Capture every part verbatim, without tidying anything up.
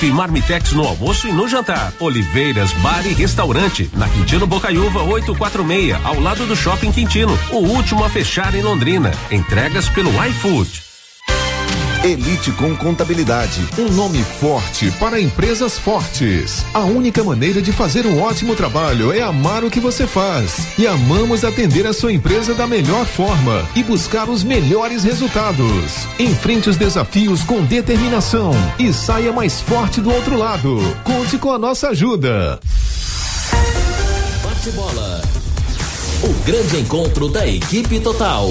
E Marmitex no almoço e no jantar. Oliveiras Bar e Restaurante, na Quintino Bocaiúva oitocentos e quarenta e seis, ao lado do Shopping Quintino, o último a fechar em Londrina. Entregas pelo iFood. Elite com Contabilidade, um nome forte para empresas fortes. A única maneira de fazer um ótimo trabalho é amar o que você faz. E amamos atender a sua empresa da melhor forma e buscar os melhores resultados. Enfrente os desafios com determinação e saia mais forte do outro lado. Conte com a nossa ajuda. Bate bola. O grande encontro da equipe total.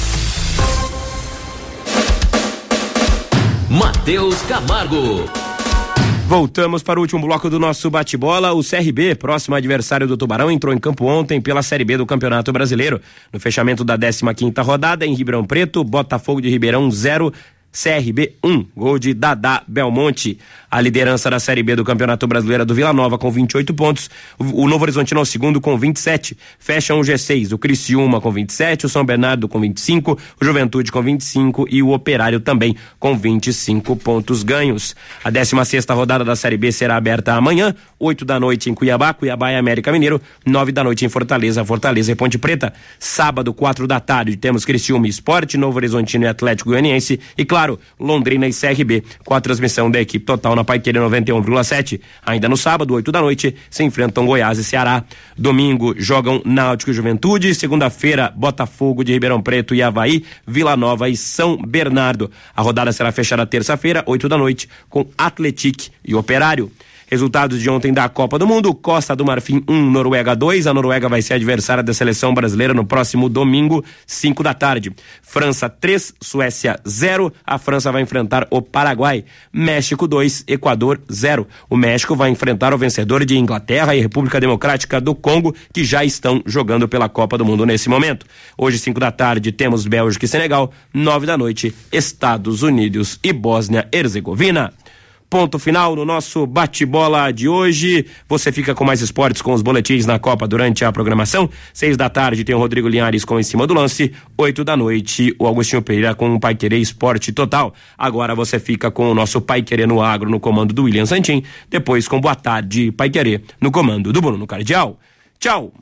Matheus Camargo. Voltamos para o último bloco do nosso bate-bola. O C R B, próximo adversário do Tubarão, entrou em campo ontem pela Série B do Campeonato Brasileiro. No fechamento da décima quinta rodada, em Ribeirão Preto, Botafogo de Ribeirão zero, C R B um, gol de Dadá Belmonte. A liderança da Série B do Campeonato Brasileiro do Vila Nova com vinte e oito pontos, o Novo Horizontino é o segundo com vinte e sete, fecham o G seis, o Criciúma com vinte e sete, o São Bernardo com vinte e cinco, o Juventude com vinte e cinco e o Operário também com vinte e cinco pontos ganhos. A décima sexta rodada da Série B será aberta amanhã, oito da noite em Cuiabá, Cuiabá e América Mineiro, nove da noite em Fortaleza, Fortaleza e Ponte Preta. Sábado, quatro da tarde, temos Criciúma e Sport, Novo Horizontino e Atlético Goianiense e, claro, Londrina e C R B, com a transmissão da equipe total na Paiquerê noventa e um vírgula sete. Ainda no sábado, oito da noite, se enfrentam Goiás e Ceará. Domingo jogam Náutico e Juventude. Segunda-feira, Botafogo de Ribeirão Preto e Avaí, Vila Nova e São Bernardo. A rodada será fechada terça-feira, oito da noite, com Atlético e Operário. Resultados de ontem da Copa do Mundo: Costa do Marfim um, Noruega dois. A Noruega vai ser adversária da seleção brasileira no próximo domingo, cinco da tarde. França três, Suécia zero. A França vai enfrentar o Paraguai. México dois, Equador zero. O México vai enfrentar o vencedor de Inglaterra e República Democrática do Congo, que já estão jogando pela Copa do Mundo nesse momento. Hoje, cinco da tarde, temos Bélgica e Senegal. Nove da noite, Estados Unidos e Bósnia-Herzegovina. Ponto final no nosso bate-bola de hoje. Você fica com mais esportes com os boletins na Copa durante a programação. Seis da tarde tem o Rodrigo Linhares com Em Cima do Lance. Oito da noite, o Augustinho Pereira com o Paiquerê Esporte Total. Agora você fica com o nosso Paiquerê no Agro no comando do William Santin. Depois com Boa Tarde Paiquerê no comando do Bruno Cardial. Tchau!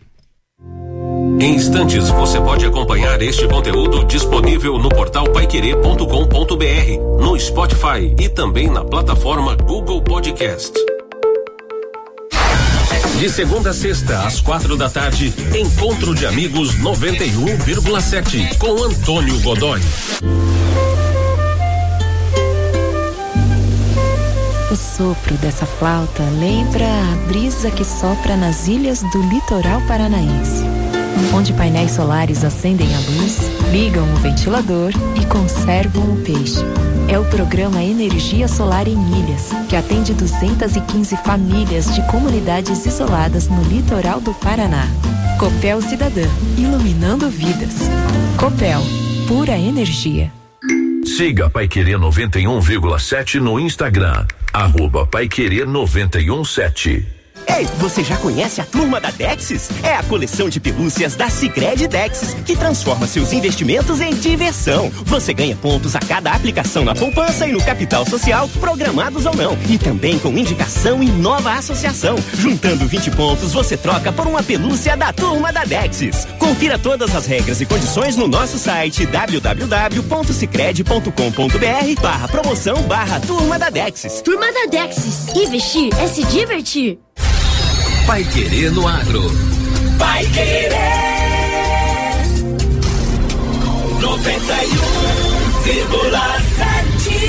Em instantes você pode acompanhar este conteúdo disponível no portal paiquerê ponto com ponto br, no Spotify e também na plataforma Google Podcast. De segunda a sexta, às quatro da tarde, Encontro de Amigos noventa e um vírgula sete, com Antônio Godoy. O sopro dessa flauta lembra a brisa que sopra nas ilhas do litoral paranaense, onde painéis solares acendem a luz, ligam o ventilador e conservam o peixe. É o programa Energia Solar em Ilhas, que atende duzentas e quinze famílias de comunidades isoladas no litoral do Paraná. Copel Cidadã, iluminando vidas. Copel, pura energia. Siga Paiquerê noventa e um vírgula sete no Instagram, arroba Paiquerê noventa e um sete. Ei, você já conhece a Turma da Dexis? É a coleção de pelúcias da Sicredi Dexis, que transforma seus investimentos em diversão. Você ganha pontos a cada aplicação na poupança e no capital social, programados ou não. E também com indicação em nova associação. Juntando vinte pontos, você troca por uma pelúcia da Turma da Dexis. Confira todas as regras e condições no nosso site w w w ponto sicredi ponto com ponto br barra promoção barra Turma da Dexis. Turma da Dexis. Investir é se divertir. Paiquerê no Agro. Paiquerê noventa e um vírgula sete.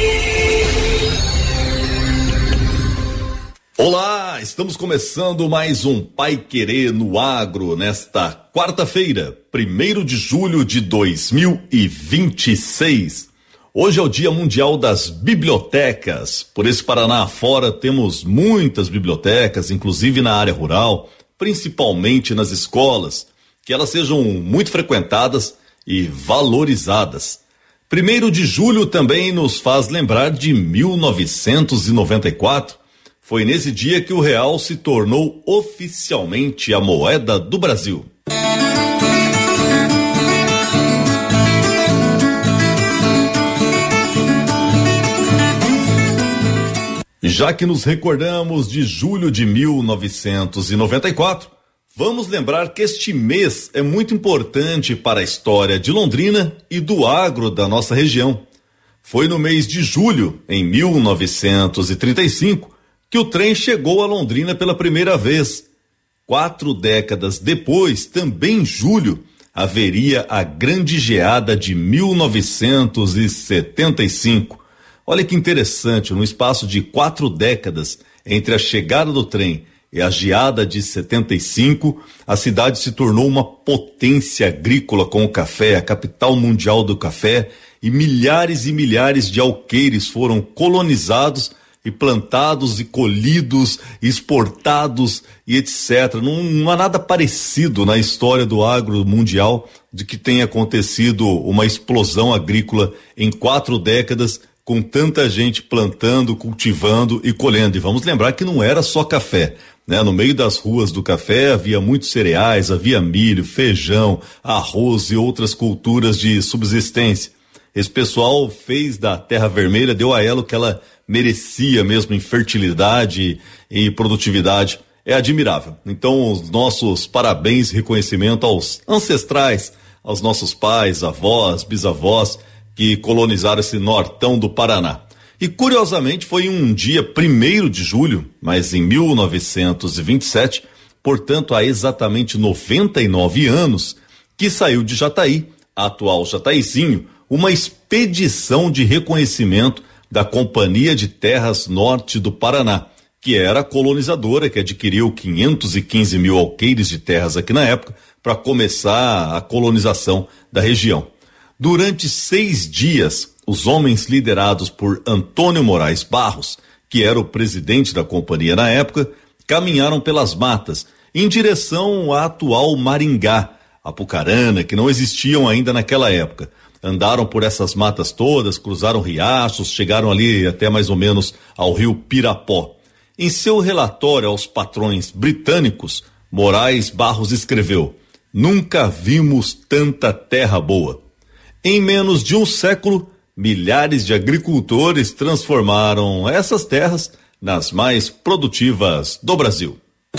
Olá, estamos começando mais um Paiquerê no Agro nesta quarta-feira, primeiro de julho de dois mil e vinte e seis. Hoje é o Dia Mundial das Bibliotecas. Por esse Paraná afora temos muitas bibliotecas, inclusive na área rural, principalmente nas escolas, que elas sejam muito frequentadas e valorizadas. Primeiro de julho também nos faz lembrar de mil novecentos e noventa e quatro. Foi nesse dia que o real se tornou oficialmente a moeda do Brasil. Já que nos recordamos de julho de mil novecentos e noventa e quatro, vamos lembrar que este mês é muito importante para a história de Londrina e do agro da nossa região. Foi no mês de julho, em mil novecentos e trinta e cinco, que o trem chegou a Londrina pela primeira vez. Quatro décadas depois, também em julho, haveria a grande geada de mil novecentos e setenta e cinco. Olha que interessante, no espaço de quatro décadas, entre a chegada do trem e a geada de setenta e cinco, a cidade se tornou uma potência agrícola com o café, a capital mundial do café, e milhares e milhares de alqueires foram colonizados e plantados e colhidos, exportados e etcétera. Não, não há nada parecido na história do agro mundial de que tenha acontecido uma explosão agrícola em quatro décadas, com tanta gente plantando, cultivando e colhendo. E vamos lembrar que não era só café, né? No meio das ruas do café havia muitos cereais, havia milho, feijão, arroz e outras culturas de subsistência. Esse pessoal fez da Terra Vermelha, deu a ela o que ela merecia mesmo em fertilidade e produtividade. É admirável. Então, os nossos parabéns e reconhecimento aos ancestrais, aos nossos pais, avós, bisavós, que colonizaram esse nortão do Paraná. E curiosamente foi um dia primeiro de julho, mas em mil novecentos e vinte e sete, portanto há exatamente noventa e nove anos, que saiu de Jataí, a atual Jataizinho, uma expedição de reconhecimento da Companhia de Terras Norte do Paraná, que era a colonizadora que adquiriu quinhentos e quinze mil alqueires de terras aqui na época para começar a colonização da região. Durante seis dias, os homens liderados por Antônio Moraes Barros, que era o presidente da companhia na época, caminharam pelas matas em direção à atual Maringá, Apucarana, que não existiam ainda naquela época. Andaram por essas matas todas, cruzaram riachos, chegaram ali até mais ou menos ao rio Pirapó. Em seu relatório aos patrões britânicos, Moraes Barros escreveu: "Nunca vimos tanta terra boa." Em menos de um século, milhares de agricultores transformaram essas terras nas mais produtivas do Brasil.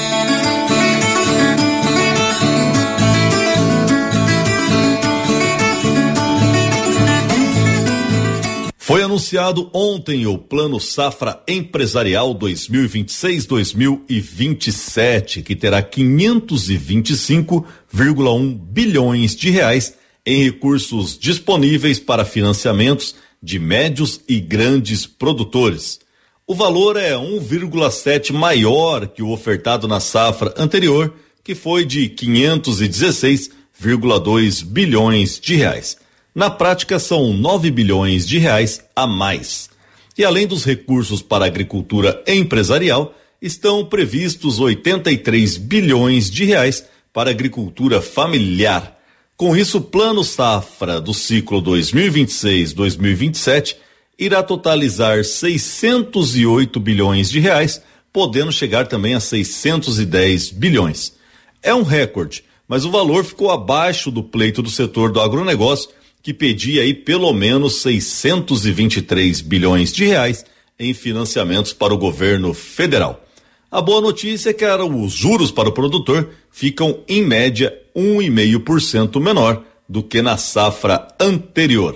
Foi anunciado ontem o Plano Safra Empresarial dois mil e vinte e seis a dois mil e vinte e sete, que terá quinhentos e vinte e cinco vírgula um bilhões de reais em recursos disponíveis para financiamentos de médios e grandes produtores. O valor é um vírgula sete maior que o ofertado na safra anterior, que foi de quinhentos e dezesseis vírgula dois bilhões de reais. Na prática, são nove bilhões de reais a mais. E além dos recursos para a agricultura empresarial, estão previstos oitenta e três bilhões de reais para a agricultura familiar. Com isso, o Plano Safra do ciclo dois mil e vinte e seis a dois mil e vinte e sete irá totalizar seiscentos e oito bilhões de reais, podendo chegar também a seiscentos e dez bilhões. É um recorde, mas o valor ficou abaixo do pleito do setor do agronegócio, que pedia aí pelo menos seiscentos e vinte e três bilhões de reais em financiamentos para o governo federal. A boa notícia é que os juros para o produtor ficam em média um vírgula cinco por cento menor do que na safra anterior.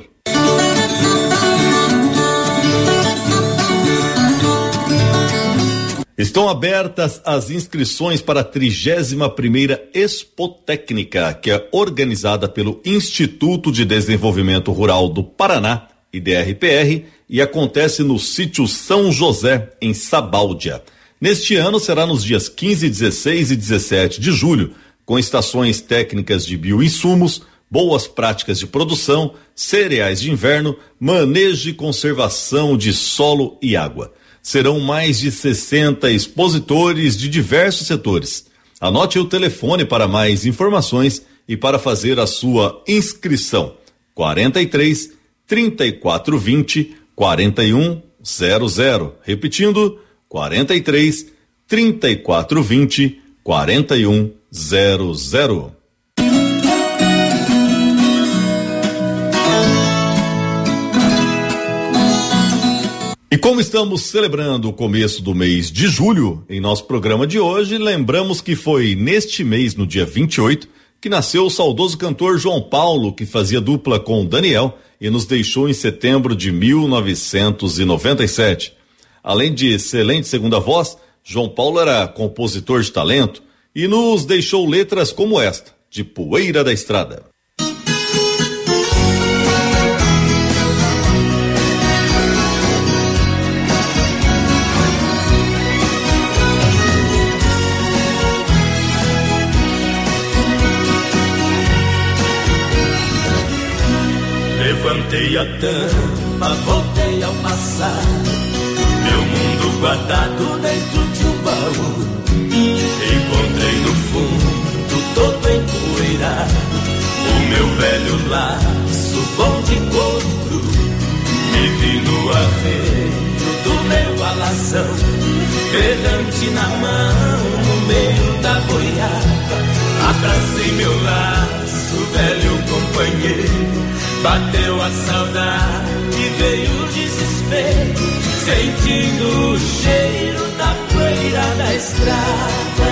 Estão abertas as inscrições para a trigésima primeira Expotécnica, que é organizada pelo Instituto de Desenvolvimento Rural do Paraná, I D R P R, e acontece no sítio São José, em Sabáudia. Neste ano será nos dias quinze, dezesseis e dezessete de julho, com estações técnicas de bioinsumos, boas práticas de produção, cereais de inverno, manejo e conservação de solo e água. Serão mais de sessenta expositores de diversos setores. Anote o telefone para mais informações e para fazer a sua inscrição. quarenta e três, trinta e quatro, vinte, quarenta e um, zero zero. Repetindo, quarenta e três, trinta e quatro, vinte, quarenta e um, zero zero. E como estamos celebrando o começo do mês de julho, em nosso programa de hoje, lembramos que foi neste mês, no dia vinte e oito, que nasceu o saudoso cantor João Paulo, que fazia dupla com Daniel e nos deixou em setembro de mil novecentos e noventa e sete. Além de excelente segunda voz, João Paulo era compositor de talento e nos deixou letras como esta, de Poeira da Estrada. Levantei a tampa, voltei ao passado, meu mundo guardado dentro de um baú. Encontrei no fundo, todo empoeirado, o meu velho laço bom de couro. Me vi no arreio do meu alazão, errante na mão, no meio da boiada. Abracei meu laço, velho companheiro. Bateu a saudade, veio o desespero, sentindo o cheiro da poeira da estrada.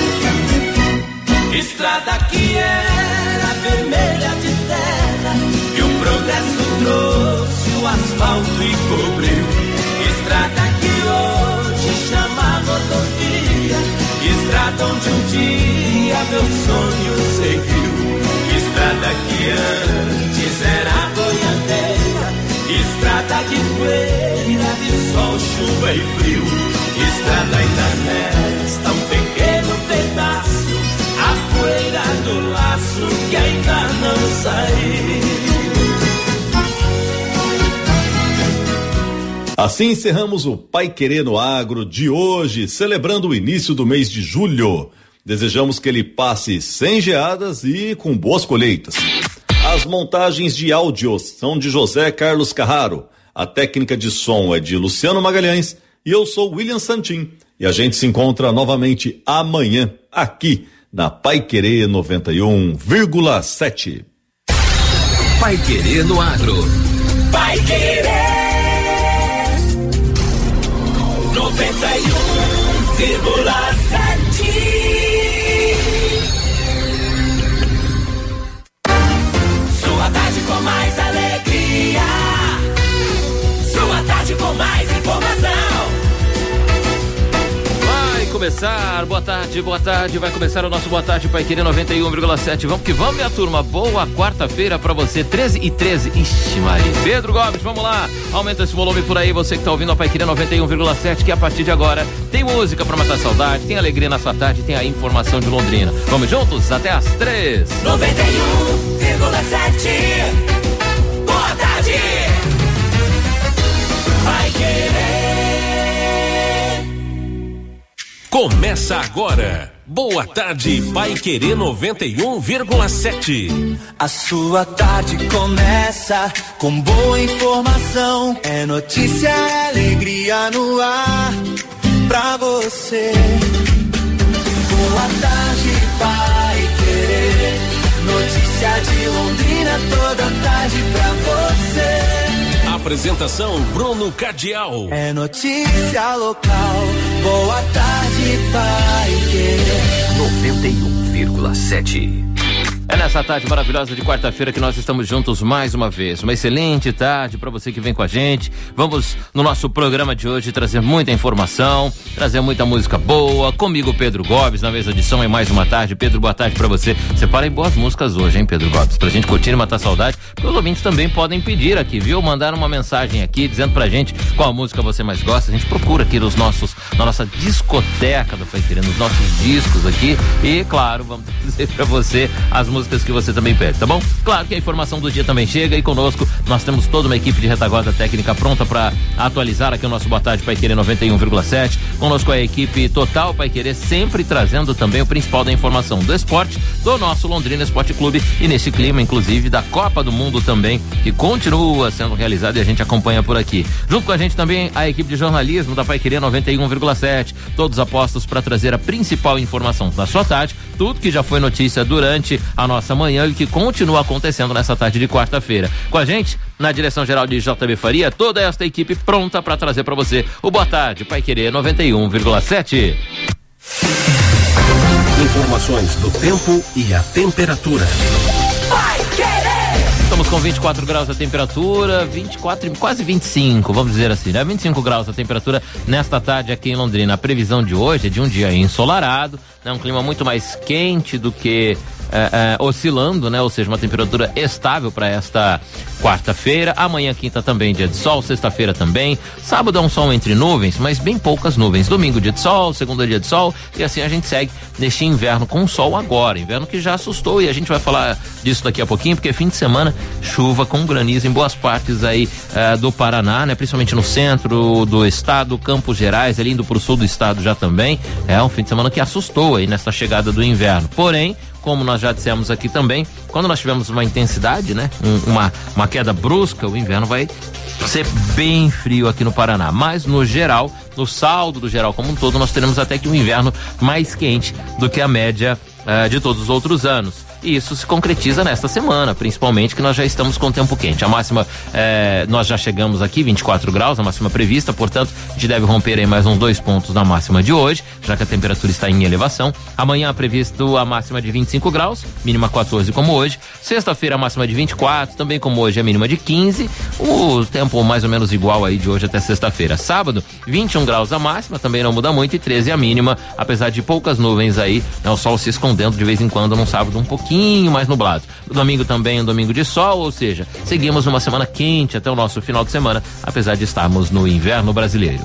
Estrada que era vermelha de terra, e o progresso trouxe o asfalto e cobriu. Estrada que hoje chama rodovia, estrada onde um dia meu sonho seguiu. Estrada que antes era boiadeira, estrada de poeira, de sol, chuva e frio. Estrada ainda resta um pequeno pedaço, a poeira do laço que ainda não saiu. Assim encerramos o Paiquerê no Agro de hoje, celebrando o início do mês de julho. Desejamos que ele passe sem geadas e com boas colheitas. As montagens de áudios são de José Carlos Carraro, a técnica de som é de Luciano Magalhães e eu sou William Santin. E a gente se encontra novamente amanhã, aqui na Paiquerê noventa e um vírgula sete. Paiquerê no Agro. Paiquerê noventa e um vírgula sete. Sua tarde com mais alegria, sua tarde com mais informação. Vai começar, boa tarde, boa tarde, vai começar o nosso Boa Tarde Paiquerê noventa e um vírgula sete. Vamos que vamos, minha turma, boa quarta-feira pra você, treze e treze, ixi Maria. Pedro Gomes, vamos lá, aumenta esse volume por aí, você que tá ouvindo a Paiquerê noventa e um vírgula sete, que a partir de agora tem música pra matar saudade, tem alegria na sua tarde, tem a informação de Londrina. Vamos juntos até às três. noventa e um vírgula sete. Boa tarde. Paiquerê. Começa agora. Boa tarde, Paiquerê noventa e um vírgula sete. A sua tarde começa com boa informação. É notícia, é alegria no ar pra você. Boa tarde, Paiquerê. Notícia de Londrina toda tarde pra você. Apresentação Bruno Cardial. É notícia local. Boa tarde, Paiquerê noventa e um vírgula sete. É nessa tarde maravilhosa de quarta-feira que nós estamos juntos mais uma vez. Uma excelente tarde para você que vem com a gente. Vamos no nosso programa de hoje trazer muita informação, trazer muita música boa. Comigo, Pedro Gomes, na mesa de som em mais uma tarde. Pedro, boa tarde para você. Separem boas músicas hoje, hein, Pedro Gomes? Pra gente curtir e matar saudade. Porque os ouvintes também podem pedir aqui, viu? Mandar uma mensagem aqui dizendo pra gente qual música você mais gosta. A gente procura aqui nos nossos, na nossa discoteca do Paiquerê, nos nossos discos aqui. E, claro, vamos dizer pra você as músicas que você também pede, tá bom? Claro que a informação do dia também chega e conosco nós temos toda uma equipe de retaguarda técnica pronta para atualizar aqui o nosso Boa Tarde Paiquerê noventa e um vírgula sete. Conosco a equipe Total Paiquerê, sempre trazendo também o principal da informação do esporte, do nosso Londrina Esporte Clube e nesse clima, inclusive, da Copa do Mundo também, que continua sendo realizada e a gente acompanha por aqui. Junto com a gente também a equipe de jornalismo da Paiquerê noventa e um vírgula sete, todos apostos para trazer a principal informação da sua tarde, tudo que já foi notícia durante a nossa manhã e que continua acontecendo nessa tarde de quarta-feira. Com a gente, na direção geral de J B Faria, toda esta equipe pronta para trazer para você o Boa Tarde Paiquerê noventa e um vírgula sete. Informações do tempo e a temperatura. Estamos com vinte e quatro graus a temperatura, vinte e quatro, quase vinte e cinco, vamos dizer assim, né? vinte e cinco graus a temperatura nesta tarde aqui em Londrina. A previsão de hoje é de um dia ensolarado, né? Um clima muito mais quente do que é, é, oscilando, né? Ou seja, uma temperatura estável para esta quarta-feira. Amanhã, quinta, também dia de sol, sexta-feira também. Sábado é um sol entre nuvens, mas bem poucas nuvens. Domingo, dia de sol, segunda, dia de sol, e assim a gente segue neste inverno com sol agora. Inverno que já assustou, e a gente vai falar disso daqui a pouquinho, porque fim de semana, chuva com granizo em boas partes aí uh, do Paraná, né? Principalmente no centro do estado, Campos Gerais, ali indo pro sul do estado já também. É um fim de semana que assustou aí nessa chegada do inverno. Porém, como nós já dissemos aqui também, quando nós tivermos uma intensidade, né? Um, uma, uma queda brusca, o inverno vai ser bem frio aqui no Paraná. Mas no geral, no saldo do geral como um todo, nós teremos até que um inverno mais quente do que a média uh, de todos os outros anos. E isso se concretiza nesta semana, principalmente que nós já estamos com tempo quente. A máxima, eh, nós já chegamos aqui, vinte e quatro graus, a máxima prevista, portanto, a gente deve romper aí mais uns dois pontos na máxima de hoje, já que a temperatura está em elevação. Amanhã previsto a máxima de vinte e cinco graus, mínima quatorze como hoje. Sexta-feira a máxima de vinte e quatro, também como hoje a mínima de quinze. O tempo mais ou menos igual aí de hoje até sexta-feira. Sábado, vinte e um graus a máxima, também não muda muito, e treze a mínima, apesar de poucas nuvens aí, né, o sol se escondendo de vez em quando num sábado um pouquinho mais nublado. No domingo também um domingo de sol, ou seja, seguimos numa semana quente até o nosso final de semana, apesar de estarmos no inverno brasileiro.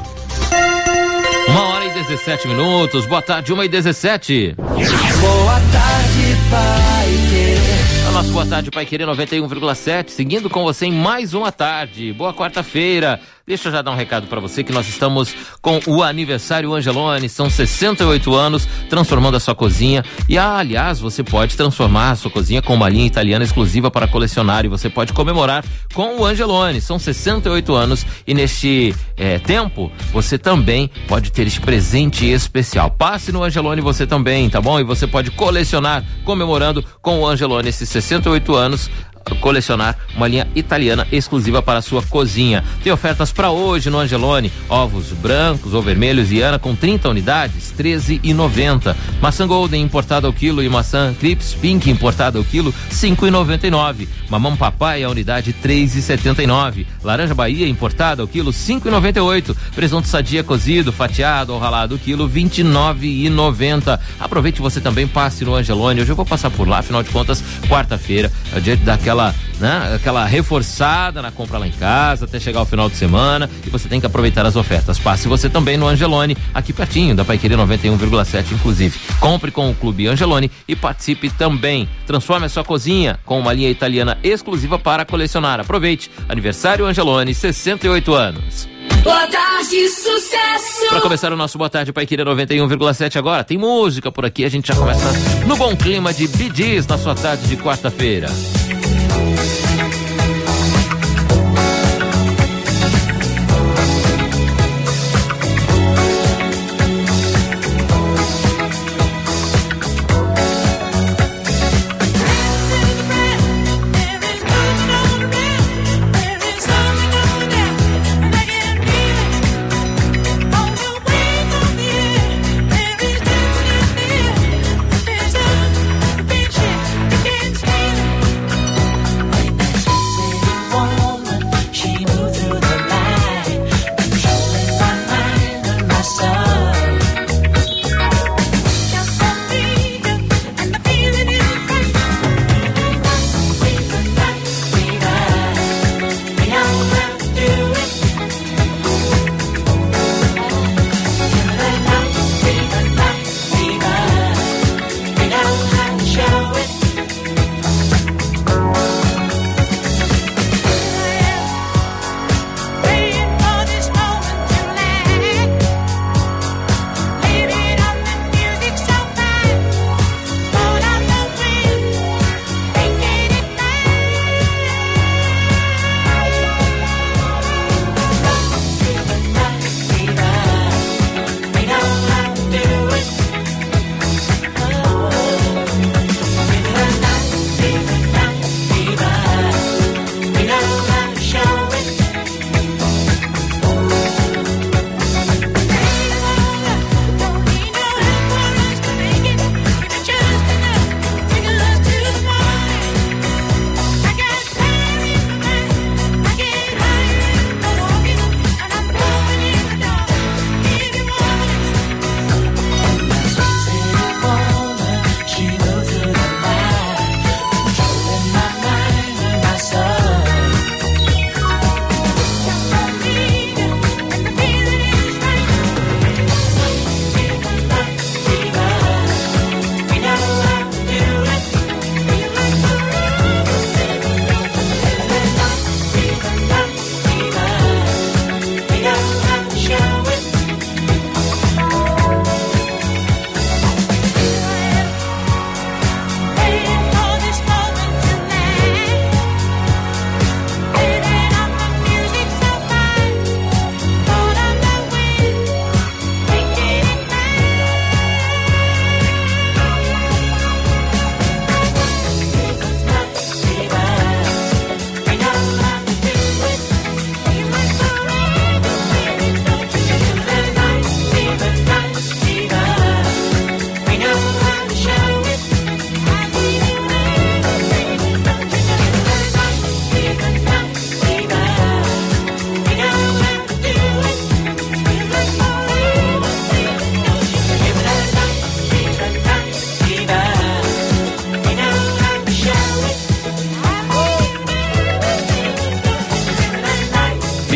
Uma hora e dezessete minutos, boa tarde, uma e dezessete. Boa tarde, Paiquerê. A nossa Boa Tarde Paiquerê noventa e um vírgula sete, seguindo com você em mais uma tarde. Boa quarta-feira. Deixa eu já dar um recado para você que nós estamos com o aniversário Angelone, são sessenta e oito anos, transformando a sua cozinha. E ah, aliás, você pode transformar a sua cozinha com uma linha italiana exclusiva para colecionar, e você pode comemorar com o Angelone. São sessenta e oito anos e neste é, tempo você também pode ter este presente especial. Passe no Angelone você também, tá bom? E você pode colecionar comemorando com o Angelone esses sessenta e oito anos, colecionar uma linha italiana exclusiva para a sua cozinha. Tem ofertas para hoje no Angelone: ovos brancos ou vermelhos Iana com trinta unidades, treze e noventa. Maçã Golden importada ao quilo e maçã Crips Pink importada ao quilo, cinco e noventa e nove. Mamão Papai a unidade, três e setenta e nove. Laranja Bahia importada ao quilo, cinco e noventa e oito. Presunto Sadia cozido, fatiado ou ralado ao quilo, vinte e nove e noventa. Aproveite, você também passe no Angelone. Hoje eu vou passar por lá, afinal de contas, quarta-feira, é dia daquela Né? Aquela reforçada na compra lá em casa até chegar ao final de semana, e você tem que aproveitar as ofertas. Passe você também no Angelone, aqui pertinho da Paiquerê noventa e um vírgula sete, inclusive. Compre com o Clube Angelone e participe também. Transforme a sua cozinha com uma linha italiana exclusiva para colecionar. Aproveite, aniversário Angelone, sessenta e oito anos. Boa tarde, sucesso! Para começar o nosso Boa Tarde Paiquerê noventa e um vírgula sete agora, tem música por aqui, a gente já começa no bom clima de Bee Gees na sua tarde de quarta-feira.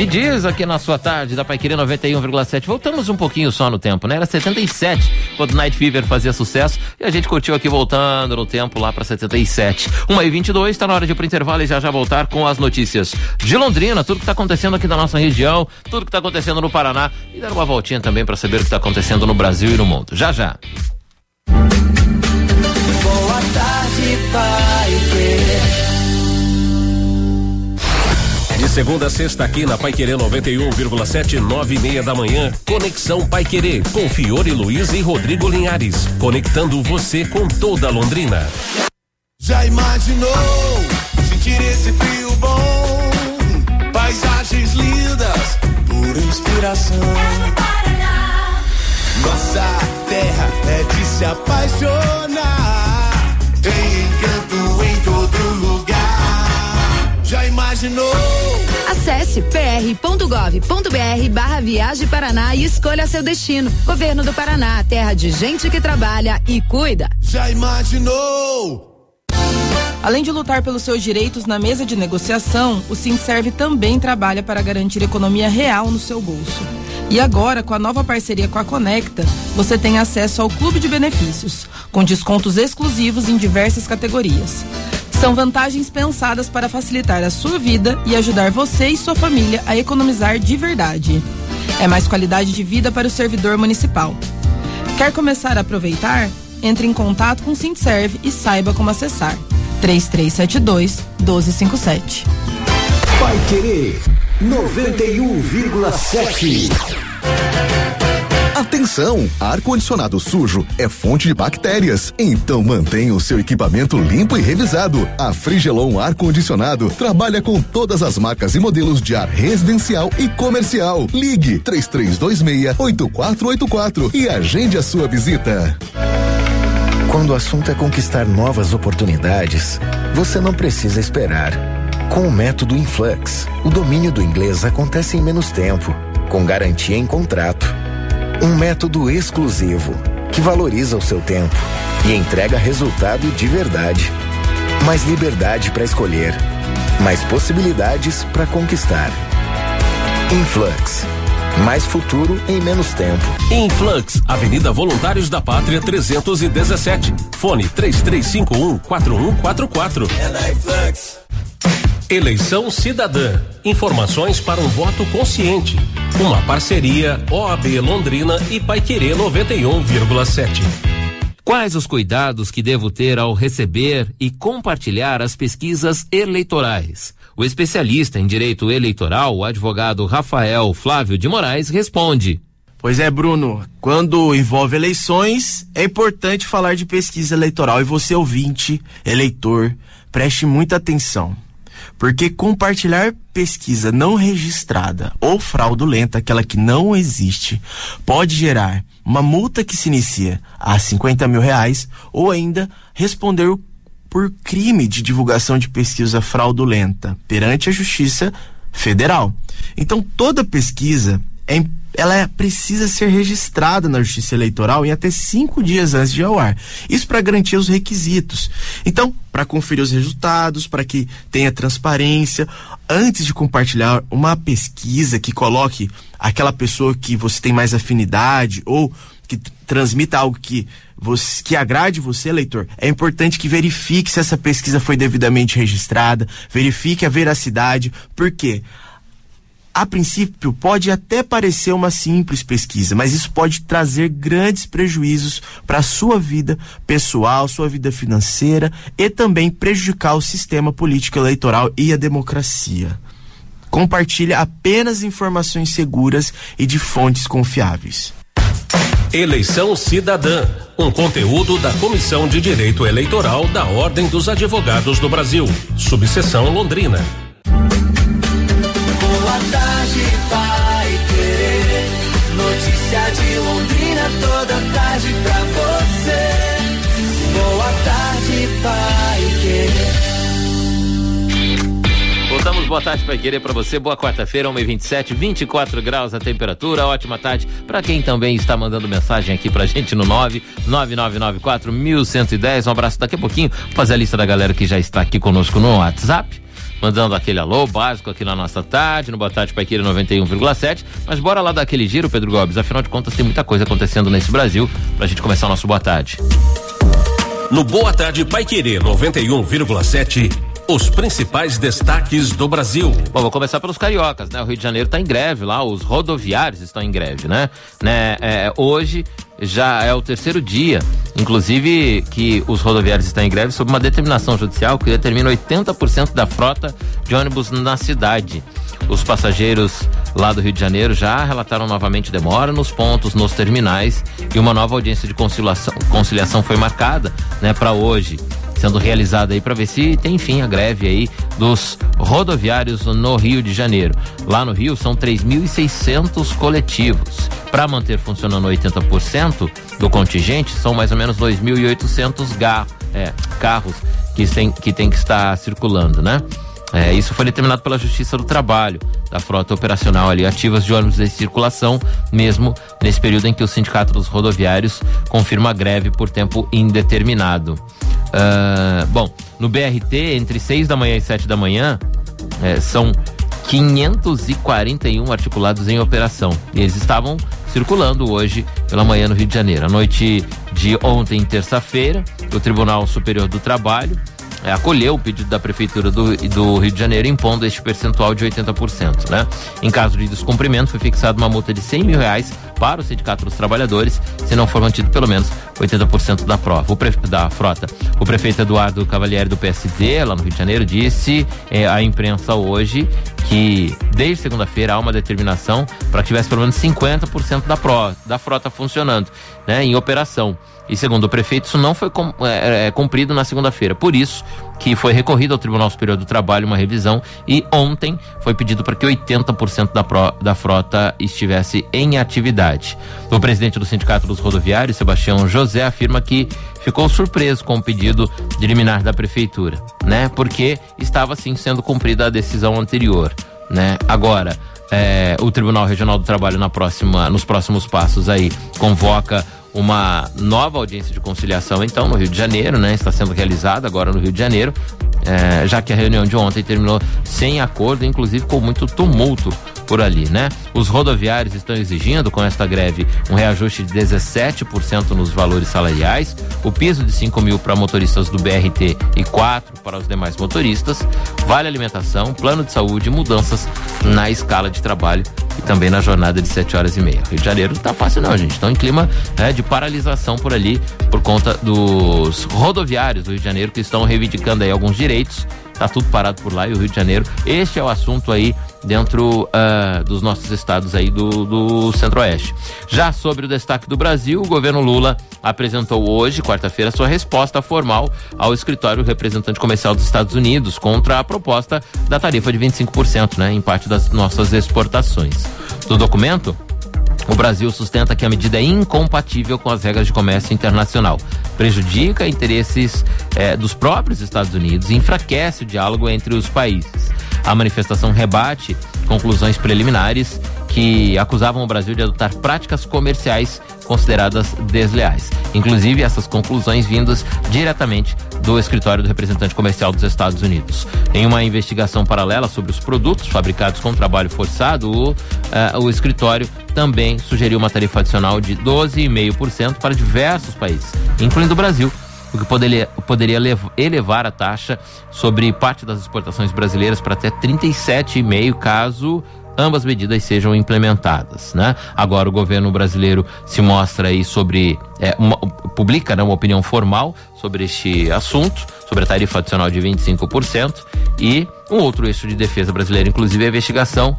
diz aqui na sua tarde da Paiquerê noventa e um vírgula sete. Voltamos um pouquinho só no tempo, né? Era setenta e sete quando Night Fever fazia sucesso e a gente curtiu aqui voltando no tempo lá pra setenta e sete. uma e vinte e dois, tá na hora de ir pro intervalo e já já voltar com as notícias de Londrina, tudo que tá acontecendo aqui na nossa região, tudo que tá acontecendo no Paraná e dar uma voltinha também pra saber o que tá acontecendo no Brasil e no mundo. Já já. Boa tarde, Paiquerê. De segunda a sexta aqui na Paiquerê noventa e um vírgula sete, nove e meia da manhã, Conexão Paiquerê, com Fiore Luiz e Rodrigo Linhares, conectando você com toda Londrina. Já imaginou sentir esse frio bom? Paisagens lindas, pura inspiração. Nossa terra é de se apaixonar, tem encanto em todo lugar. Já imaginou? Acesse p r ponto gov ponto b r barra Viagem Paraná e escolha seu destino. Governo do Paraná, terra de gente que trabalha e cuida. Já imaginou? Além de lutar pelos seus direitos na mesa de negociação, o Sindserv também trabalha para garantir economia real no seu bolso. E agora, com a nova parceria com a Conecta, você tem acesso ao Clube de Benefícios, com descontos exclusivos em diversas categorias. São vantagens pensadas para facilitar a sua vida e ajudar você e sua família a economizar de verdade. É mais qualidade de vida para o servidor municipal. Quer começar a aproveitar? Entre em contato com o Sindserv e saiba como acessar. três três sete dois, um dois cinco sete. Paiquerê noventa e um vírgula sete. Atenção! Ar-condicionado sujo é fonte de bactérias, então mantenha o seu equipamento limpo e revisado. A Frigelon Ar-Condicionado trabalha com todas as marcas e modelos de ar residencial e comercial. Ligue três três dois seis, oito quatro oito quatro e agende a sua visita. Quando o assunto é conquistar novas oportunidades, você não precisa esperar. Com o método Influx, o domínio do inglês acontece em menos tempo, com garantia em contrato. Um método exclusivo, que valoriza o seu tempo e entrega resultado de verdade. Mais liberdade para escolher, mais possibilidades para conquistar. Influx. Mais futuro em menos tempo. Influx, Avenida Voluntários da Pátria trezentos e dezessete. Fone três três cinco um, quatro um quatro quatro. É na Influx. Eleição Cidadã. Informações para um voto consciente. Uma parceria O A B Londrina e Paiquerê noventa e um vírgula sete. Quais os cuidados que devo ter ao receber e compartilhar as pesquisas eleitorais? O especialista em direito eleitoral, o advogado Rafael Flávio de Moraes, responde. Pois é, Bruno, quando envolve eleições, é importante falar de pesquisa eleitoral. E você, ouvinte, eleitor, preste muita atenção. Porque compartilhar pesquisa não registrada ou fraudulenta, aquela que não existe, pode gerar uma multa que se inicia a cinquenta mil reais ou ainda responder por crime de divulgação de pesquisa fraudulenta perante a Justiça Federal. Então, toda pesquisa é, ela é, precisa ser registrada na Justiça Eleitoral em até cinco dias antes de ir ao ar. Isso para garantir os requisitos. Então, para conferir os resultados, para que tenha transparência, antes de compartilhar uma pesquisa que coloque aquela pessoa que você tem mais afinidade ou que transmita algo que você, que agrade você, leitor, é importante que verifique se essa pesquisa foi devidamente registrada, verifique a veracidade, porque a princípio pode até parecer uma simples pesquisa, mas isso pode trazer grandes prejuízos para a sua vida pessoal, sua vida financeira e também prejudicar o sistema político eleitoral e a democracia. Compartilhe apenas informações seguras e de fontes confiáveis. Eleição Cidadã, um conteúdo da Comissão de Direito Eleitoral da Ordem dos Advogados do Brasil, subseção Londrina. Boa tarde, Paiquerê, notícia de Londrina toda tarde pra você. Boa tarde, Paiquerê. Voltamos, boa tarde, Paiquerê, pra você, boa quarta-feira, uma e vinte e sete, vinte e quatro graus a temperatura, ótima tarde pra quem também está mandando mensagem aqui pra gente no nove nove nove nove quatro um um um zero. Um abraço daqui a pouquinho, vou fazer a lista da galera que já está aqui conosco no WhatsApp. mandando aquele alô básico aqui na nossa tarde, no Boa Tarde Paiquerê noventa e um vírgula sete. Mas bora lá dar aquele giro, Pedro Gomes. Afinal de contas, tem muita coisa acontecendo nesse Brasil pra gente começar o nosso Boa Tarde. No Boa Tarde Paiquerê noventa e um vírgula sete, os principais destaques do Brasil. Bom, vou começar pelos cariocas, né? O Rio de Janeiro está em greve lá, os rodoviários estão em greve, né? né? É, hoje já é o terceiro dia, inclusive, que os rodoviários estão em greve sob uma determinação judicial que determina oitenta por cento da frota de ônibus na cidade. Os passageiros lá do Rio de Janeiro já relataram novamente demora nos pontos, nos terminais, e uma nova audiência de conciliação, conciliação foi marcada, né, para hoje, sendo realizada aí para ver se tem fim a greve aí dos rodoviários no Rio de Janeiro. Lá no Rio são três mil e seiscentos coletivos. Para manter funcionando oitenta por cento do contingente, são mais ou menos dois mil e oitocentos gar, é, carros que tem, que tem que estar circulando, né? É, isso foi determinado pela Justiça do Trabalho, da frota operacional ali, ativas de ônibus em circulação, mesmo nesse período em que o Sindicato dos Rodoviários confirma a greve por tempo indeterminado. Uh, bom, no B R T, entre seis da manhã e sete da manhã, é, são quinhentos e quarenta e um articulados em operação. E eles estavam circulando hoje pela manhã no Rio de Janeiro. À noite de ontem, terça-feira, o Tribunal Superior do Trabalho É, acolheu o pedido da Prefeitura do, do Rio de Janeiro, impondo este percentual de oitenta por cento, né? Em caso de descumprimento, foi fixada uma multa de cem mil reais para o Sindicato dos Trabalhadores, se não for mantido pelo menos oitenta por cento da, prova, o pre, da frota. O prefeito Eduardo Cavalieri, do P S D, lá no Rio de Janeiro, disse é, à imprensa hoje que desde segunda-feira há uma determinação para que tivesse pelo menos cinquenta por cento da, pro, da frota funcionando, né, em operação. E segundo o prefeito, isso não foi com, é, é, cumprido na segunda-feira. Por isso que foi recorrido ao Tribunal Superior do Trabalho uma revisão, e ontem foi pedido para que oitenta por cento da, pro, da frota estivesse em atividade. O presidente do Sindicato dos Rodoviários, Sebastião José, afirma que ficou surpreso com o pedido de liminar da Prefeitura, né? Porque estava sim sendo cumprida a decisão anterior, né? Agora, é, o Tribunal Regional do Trabalho na próxima, nos próximos passos aí convoca uma nova audiência de conciliação, então, no Rio de Janeiro, né? Está sendo realizada agora no Rio de Janeiro, é, já que a reunião de ontem terminou sem acordo, inclusive com muito tumulto por ali, né? Os rodoviários estão exigindo, com esta greve, um reajuste de dezessete por cento nos valores salariais, o piso de cinco mil para motoristas do B R T e quatro para os demais motoristas, vale alimentação, plano de saúde, mudanças na escala de trabalho e também na jornada de sete horas e meia. Rio de Janeiro não tá fácil não, gente. Estão em clima, né, de paralisação por ali, por conta dos rodoviários do Rio de Janeiro, que estão reivindicando aí alguns direitos. Tá tudo parado por lá, e o Rio de Janeiro, este é o assunto aí dentro uh, dos nossos estados aí do, do Centro-Oeste. Já sobre o destaque do Brasil, o governo Lula apresentou hoje, quarta-feira, sua resposta formal ao escritório representante comercial dos Estados Unidos contra a proposta da tarifa de vinte e cinco por cento, né, em parte das nossas exportações. No documento, o Brasil sustenta que a medida é incompatível com as regras de comércio internacional, prejudica interesses eh, dos próprios Estados Unidos e enfraquece o diálogo entre os países. A manifestação rebate conclusões preliminares que acusavam o Brasil de adotar práticas comerciais consideradas desleais. Inclusive, essas conclusões vindas diretamente do escritório do representante comercial dos Estados Unidos. Em uma investigação paralela sobre os produtos fabricados com trabalho forçado, o, uh, o escritório também sugeriu uma tarifa adicional de doze vírgula cinco por cento para diversos países, incluindo o Brasil, o que poderia, poderia elevar a taxa sobre parte das exportações brasileiras para até trinta e sete vírgula cinco por cento caso ambas medidas sejam implementadas, né? Agora o governo brasileiro se mostra aí sobre, é, uma, publica, né, uma opinião formal sobre este assunto, sobre a tarifa adicional de vinte e cinco por cento, e um outro eixo de defesa brasileira, inclusive, é a investigação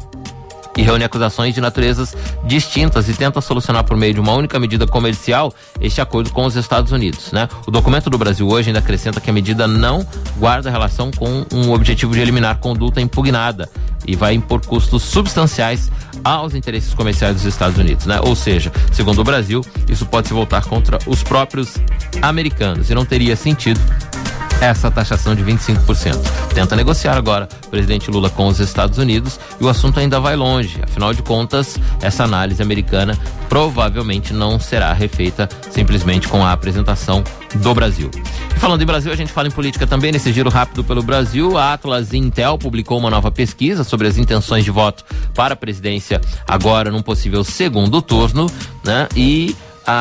e reúne acusações de naturezas distintas e tenta solucionar por meio de uma única medida comercial este acordo com os Estados Unidos, né? O documento do Brasil hoje ainda acrescenta que a medida não guarda relação com um objetivo de eliminar conduta impugnada e vai impor custos substanciais aos interesses comerciais dos Estados Unidos, né? Ou seja, segundo o Brasil, isso pode se voltar contra os próprios americanos e não teria sentido essa taxação de vinte e cinco por cento. Tenta negociar agora o presidente Lula com os Estados Unidos e o assunto ainda vai longe. Afinal de contas, essa análise americana provavelmente não será refeita simplesmente com a apresentação do Brasil. E falando em Brasil, a gente fala em política também. Nesse giro rápido pelo Brasil, a Atlas Intel publicou uma nova pesquisa sobre as intenções de voto para a presidência agora num possível segundo turno, né? E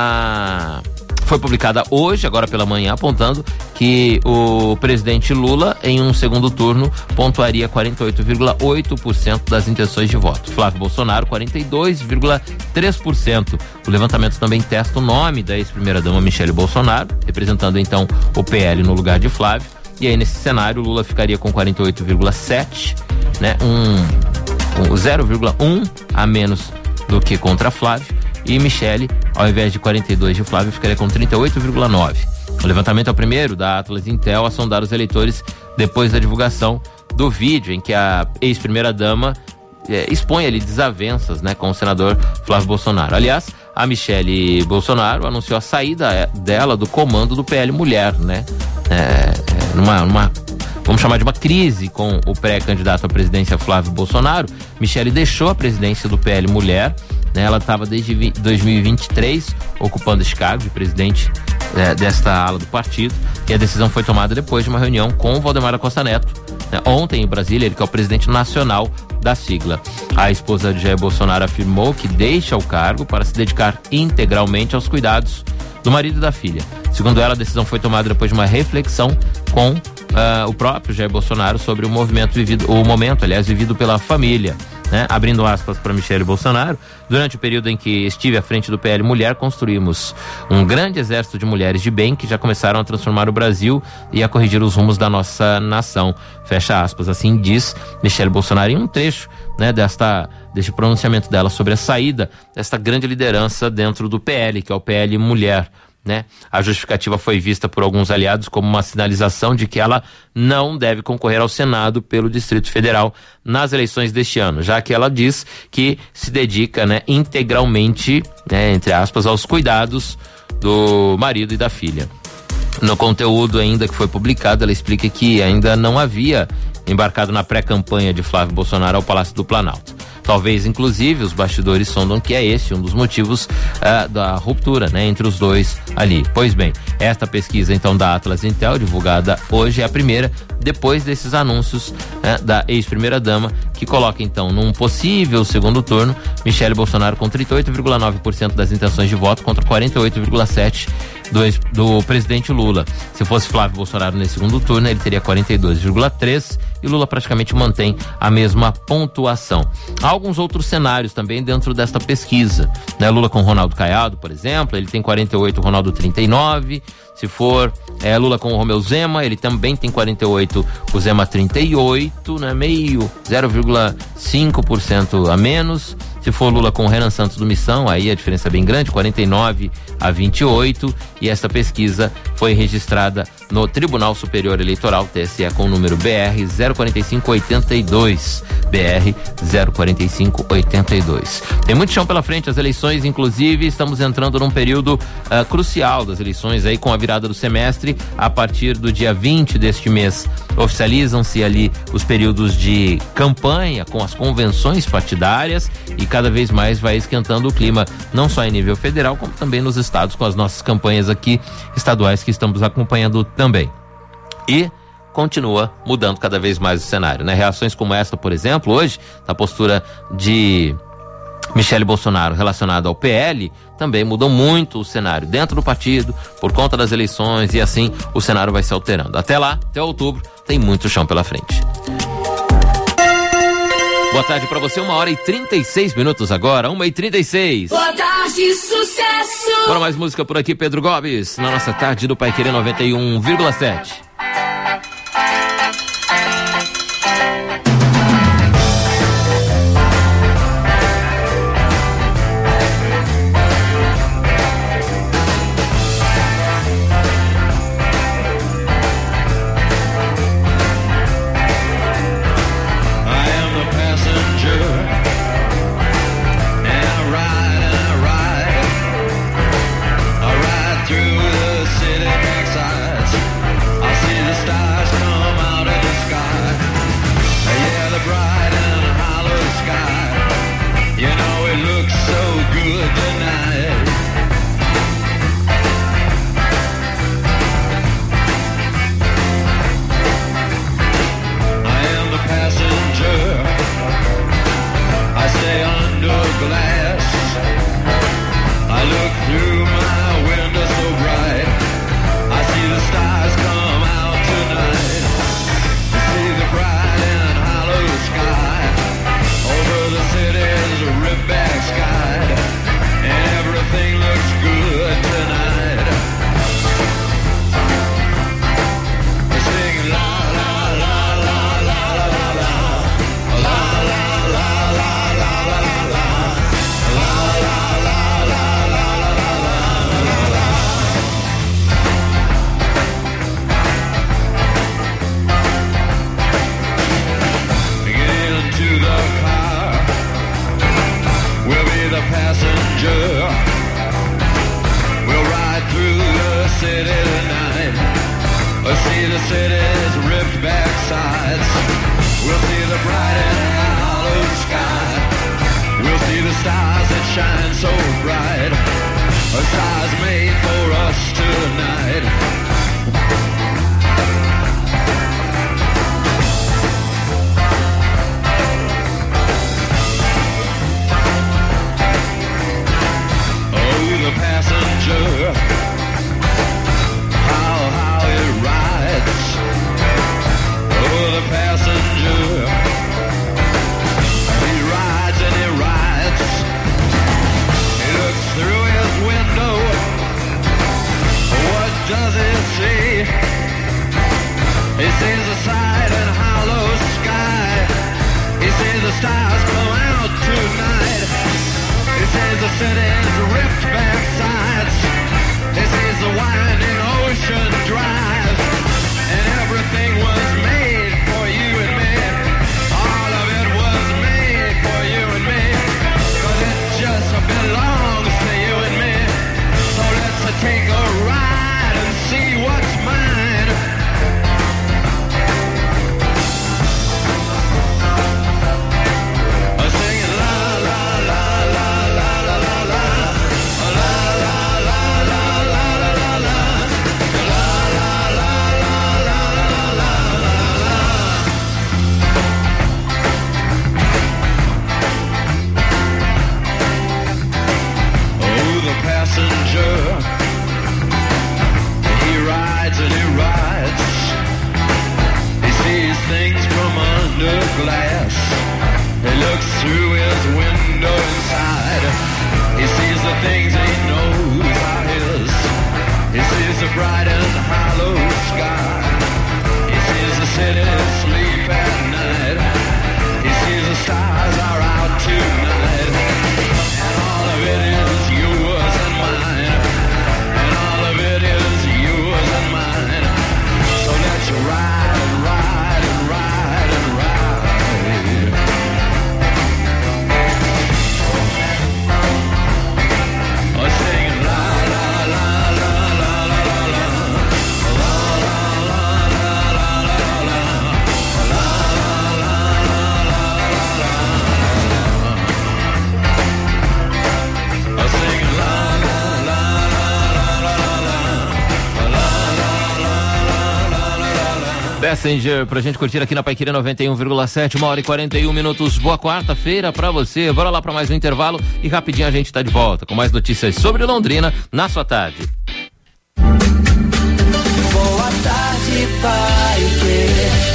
a foi publicada hoje, agora pela manhã, apontando que o presidente Lula, em um segundo turno, pontuaria quarenta e oito vírgula oito por cento das intenções de voto. Flávio Bolsonaro, quarenta e dois vírgula três por cento. O levantamento também testa o nome da ex-primeira-dama Michele Bolsonaro, representando então o P L no lugar de Flávio. E aí, nesse cenário, Lula ficaria com quarenta e oito vírgula sete por cento, né? Um, um zero vírgula um a menos do que contra Flávio. E Michele, ao invés de quarenta e dois de Flávio, ficaria com trinta e oito vírgula nove. O levantamento é o primeiro da Atlas Intel a sondar os eleitores depois da divulgação do vídeo em que a ex-primeira-dama é, expõe ali desavenças, né, com o senador Flávio Bolsonaro. Aliás, a Michele Bolsonaro anunciou a saída dela do comando do P L Mulher, né? É, é, numa, numa, vamos chamar de uma crise com o pré-candidato à presidência Flávio Bolsonaro. Michele deixou a presidência do P L Mulher. Ela estava desde dois mil e vinte e três ocupando esse cargo de presidente é, desta ala do partido, e a decisão foi tomada depois de uma reunião com o Valdemar da Costa Neto, né, ontem em Brasília, ele que é o presidente nacional da sigla. A esposa de Jair Bolsonaro afirmou que deixa o cargo para se dedicar integralmente aos cuidados do marido e da filha. Segundo ela, a decisão foi tomada depois de uma reflexão com uh, o próprio Jair Bolsonaro sobre o movimento vivido, o momento, aliás, vivido pela família. Né? Abrindo aspas para Michele Bolsonaro, durante o período em que estive à frente do P L Mulher, construímos um grande exército de mulheres de bem que já começaram a transformar o Brasil e a corrigir os rumos da nossa nação. Fecha aspas, assim diz Michele Bolsonaro em um trecho, né, desta, deste pronunciamento dela sobre a saída desta grande liderança dentro do P L, que é o P L Mulher. Né? A justificativa foi vista por alguns aliados como uma sinalização de que ela não deve concorrer ao Senado pelo Distrito Federal nas eleições deste ano, já que ela diz que se dedica, né, integralmente, né, entre aspas, aos cuidados do marido e da filha. No conteúdo ainda que foi publicado, ela explica que ainda não havia embarcado na pré-campanha de Flávio Bolsonaro ao Palácio do Planalto. Talvez, inclusive, os bastidores sondam que é esse um dos motivos uh, da ruptura, né, entre os dois ali. Pois bem, esta pesquisa, então, da Atlas Intel, divulgada hoje, é a primeira depois desses anúncios uh, da ex-primeira-dama, que coloca, então, num possível segundo turno, Michele Bolsonaro com trinta e oito vírgula nove por cento das intenções de voto contra quarenta e oito vírgula sete por cento do, do presidente Lula. Se fosse Flávio Bolsonaro nesse segundo turno, ele teria quarenta e dois vírgula três por cento e Lula praticamente mantém a mesma pontuação. Há alguns outros cenários também dentro desta pesquisa, né? Lula com Ronaldo Caiado, por exemplo, ele tem quarenta e oito, Ronaldo trinta e nove. Se for é, Lula com o Romeu Zema, ele também tem quarenta e oito, o Zema trinta e oito, né? Meio, zero vírgula cinco por cento a menos. Se for Lula com o Renan Santos do Missão, aí a diferença é bem grande, quarenta e nove a vinte e oito, e esta pesquisa foi registrada no Tribunal Superior Eleitoral, T S E, com o número B R zero quatro cinco oito dois, B R zero quatro cinco oito dois. Tem muito chão pela frente, as eleições, inclusive, estamos entrando num período uh, crucial das eleições, aí com a virada do semestre, a partir do dia vinte deste mês, oficializam-se ali os períodos de campanha com as convenções partidárias, e cada vez mais vai esquentando o clima, não só em nível federal, como também nos estados, com as nossas campanhas aqui estaduais que estamos acompanhando também. E continua mudando cada vez mais o cenário, né? Reações como essa, por exemplo, hoje, da postura de Michele Bolsonaro relacionada ao P L, também mudou muito o cenário dentro do partido, por conta das eleições, e assim o cenário vai se alterando. Até lá, até outubro, tem muito chão pela frente. Boa tarde pra você, uma hora e trinta e seis minutos agora, uma e trinta e seis. Boa tarde, sucesso! Bora mais música por aqui, Pedro Gomes, na nossa tarde do Paiquerê noventa e um vírgula sete. I'll We'll see the city's ripped back sides. We'll see the bright and hollow sky. We'll see the stars that shine so bright. A stars made for us tonight. The passenger, how, how it rides. Oh, the passenger, he rides and he rides. He looks through his window. What does he see? He sees the side and hollow sky. He sees the stars come out tonight. He sees the city's ripped back sides. He sees the winding ocean drive. And everything was made for you and me. All of it was made for you and me. Cause it just belongs to you and me. So let's take a ride and see what's mine. Glass. He looks through his window inside. He sees the things he knows are his. He sees the bright and hollow sky. He sees the city sleep at night. He sees the stars are out tonight. And all of it is yours and mine. And all of it is yours and mine. So let's ride and ride and ride and ride. Passenger pra gente curtir aqui na Paiquerê noventa e um vírgula sete, uma hora e quarenta e um minutos. Boa quarta-feira pra você. Bora lá pra mais um intervalo e rapidinho a gente tá de volta com mais notícias sobre Londrina na sua tarde. Boa tarde, Paiquerê.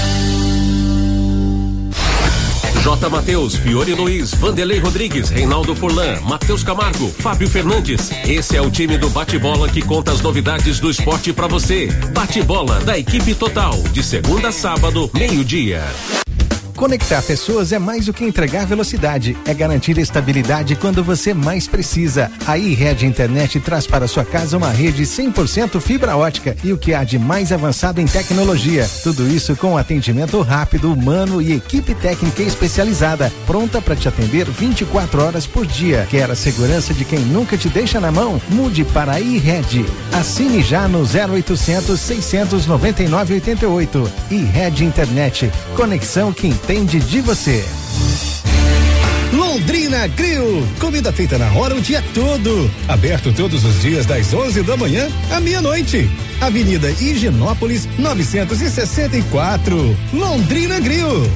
J. Mateus, Fiore Luiz, Vanderlei Rodrigues, Reinaldo Furlan, Matheus Camargo, Fábio Fernandes. Esse é o time do Bate-Bola que conta as novidades do esporte pra você. Bate-Bola da equipe total, de segunda a sábado, meio-dia. Conectar pessoas é mais do que entregar velocidade, é garantir estabilidade quando você mais precisa. A iRede Internet traz para sua casa uma rede cem por cento fibra ótica e o que há de mais avançado em tecnologia. Tudo isso com atendimento rápido, humano e equipe técnica especializada, pronta para te atender vinte e quatro horas por dia. Quer a segurança de quem nunca te deixa na mão? Mude para a iRede. Assine já no zero oitocentos, seiscentos e noventa e nove, oitenta e oito. iRede Internet. Conexão que entende de você. Londrina Grill, comida feita na hora o dia todo, aberto todos os dias das onze da manhã à meia-noite. Avenida Higienópolis novecentos e sessenta e quatro. Londrina Grill.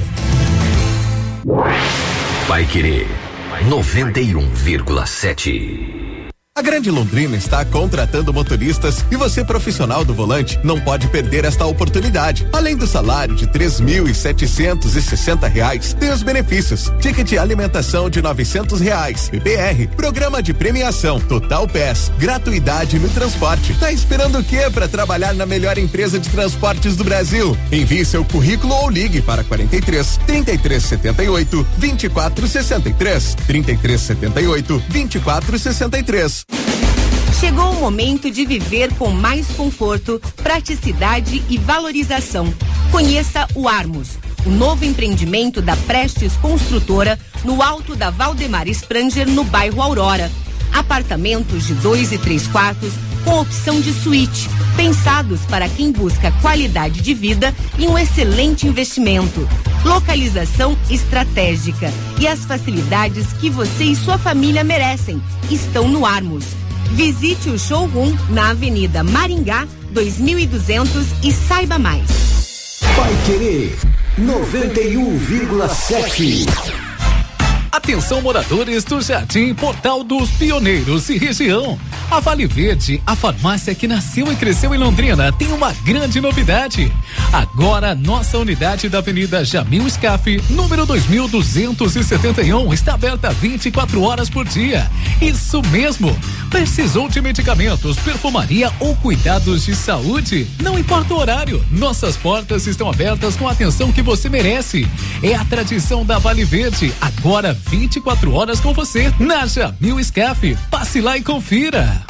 Paiquerê noventa e um vírgula sete. A Grande Londrina está contratando motoristas e você, profissional do volante, não pode perder esta oportunidade. Além do salário de três mil e setecentos e sessenta reais, tem os benefícios: ticket alimentação de novecentos reais, P P R, programa de premiação, Total Pass, gratuidade no transporte. Tá esperando o quê para trabalhar na melhor empresa de transportes do Brasil? Envie seu currículo ou ligue para quarenta e três, trinta e três setenta e oito, vinte e quatro sessenta e três, trinta e três setenta e oito, vinte e quatro sessenta e três. Chegou o momento de viver com mais conforto, praticidade e valorização. Conheça o Armos, o novo empreendimento da Prestes Construtora no alto da Valdemar Spranger, no bairro Aurora. Apartamentos de dois e três quartos com opção de suíte, pensados para quem busca qualidade de vida e um excelente investimento. Localização estratégica e as facilidades que você e sua família merecem estão no Armos. Visite o showroom na Avenida Maringá dois mil e duzentos e saiba mais. Paiquerê noventa e um vírgula sete. Atenção, moradores do Jardim Portal dos Pioneiros e região. A Vale Verde, a farmácia que nasceu e cresceu em Londrina, tem uma grande novidade. Agora, nossa unidade da Avenida Jamil Scaff, número dois mil duzentos e setenta e um, está aberta vinte e quatro horas por dia. Isso mesmo. Precisou de medicamentos, perfumaria ou cuidados de saúde? Não importa o horário, nossas portas estão abertas com a atenção que você merece. É a tradição da Vale Verde, agora vinte e quatro horas com você, na Jamil Scaff. Passe lá e confira.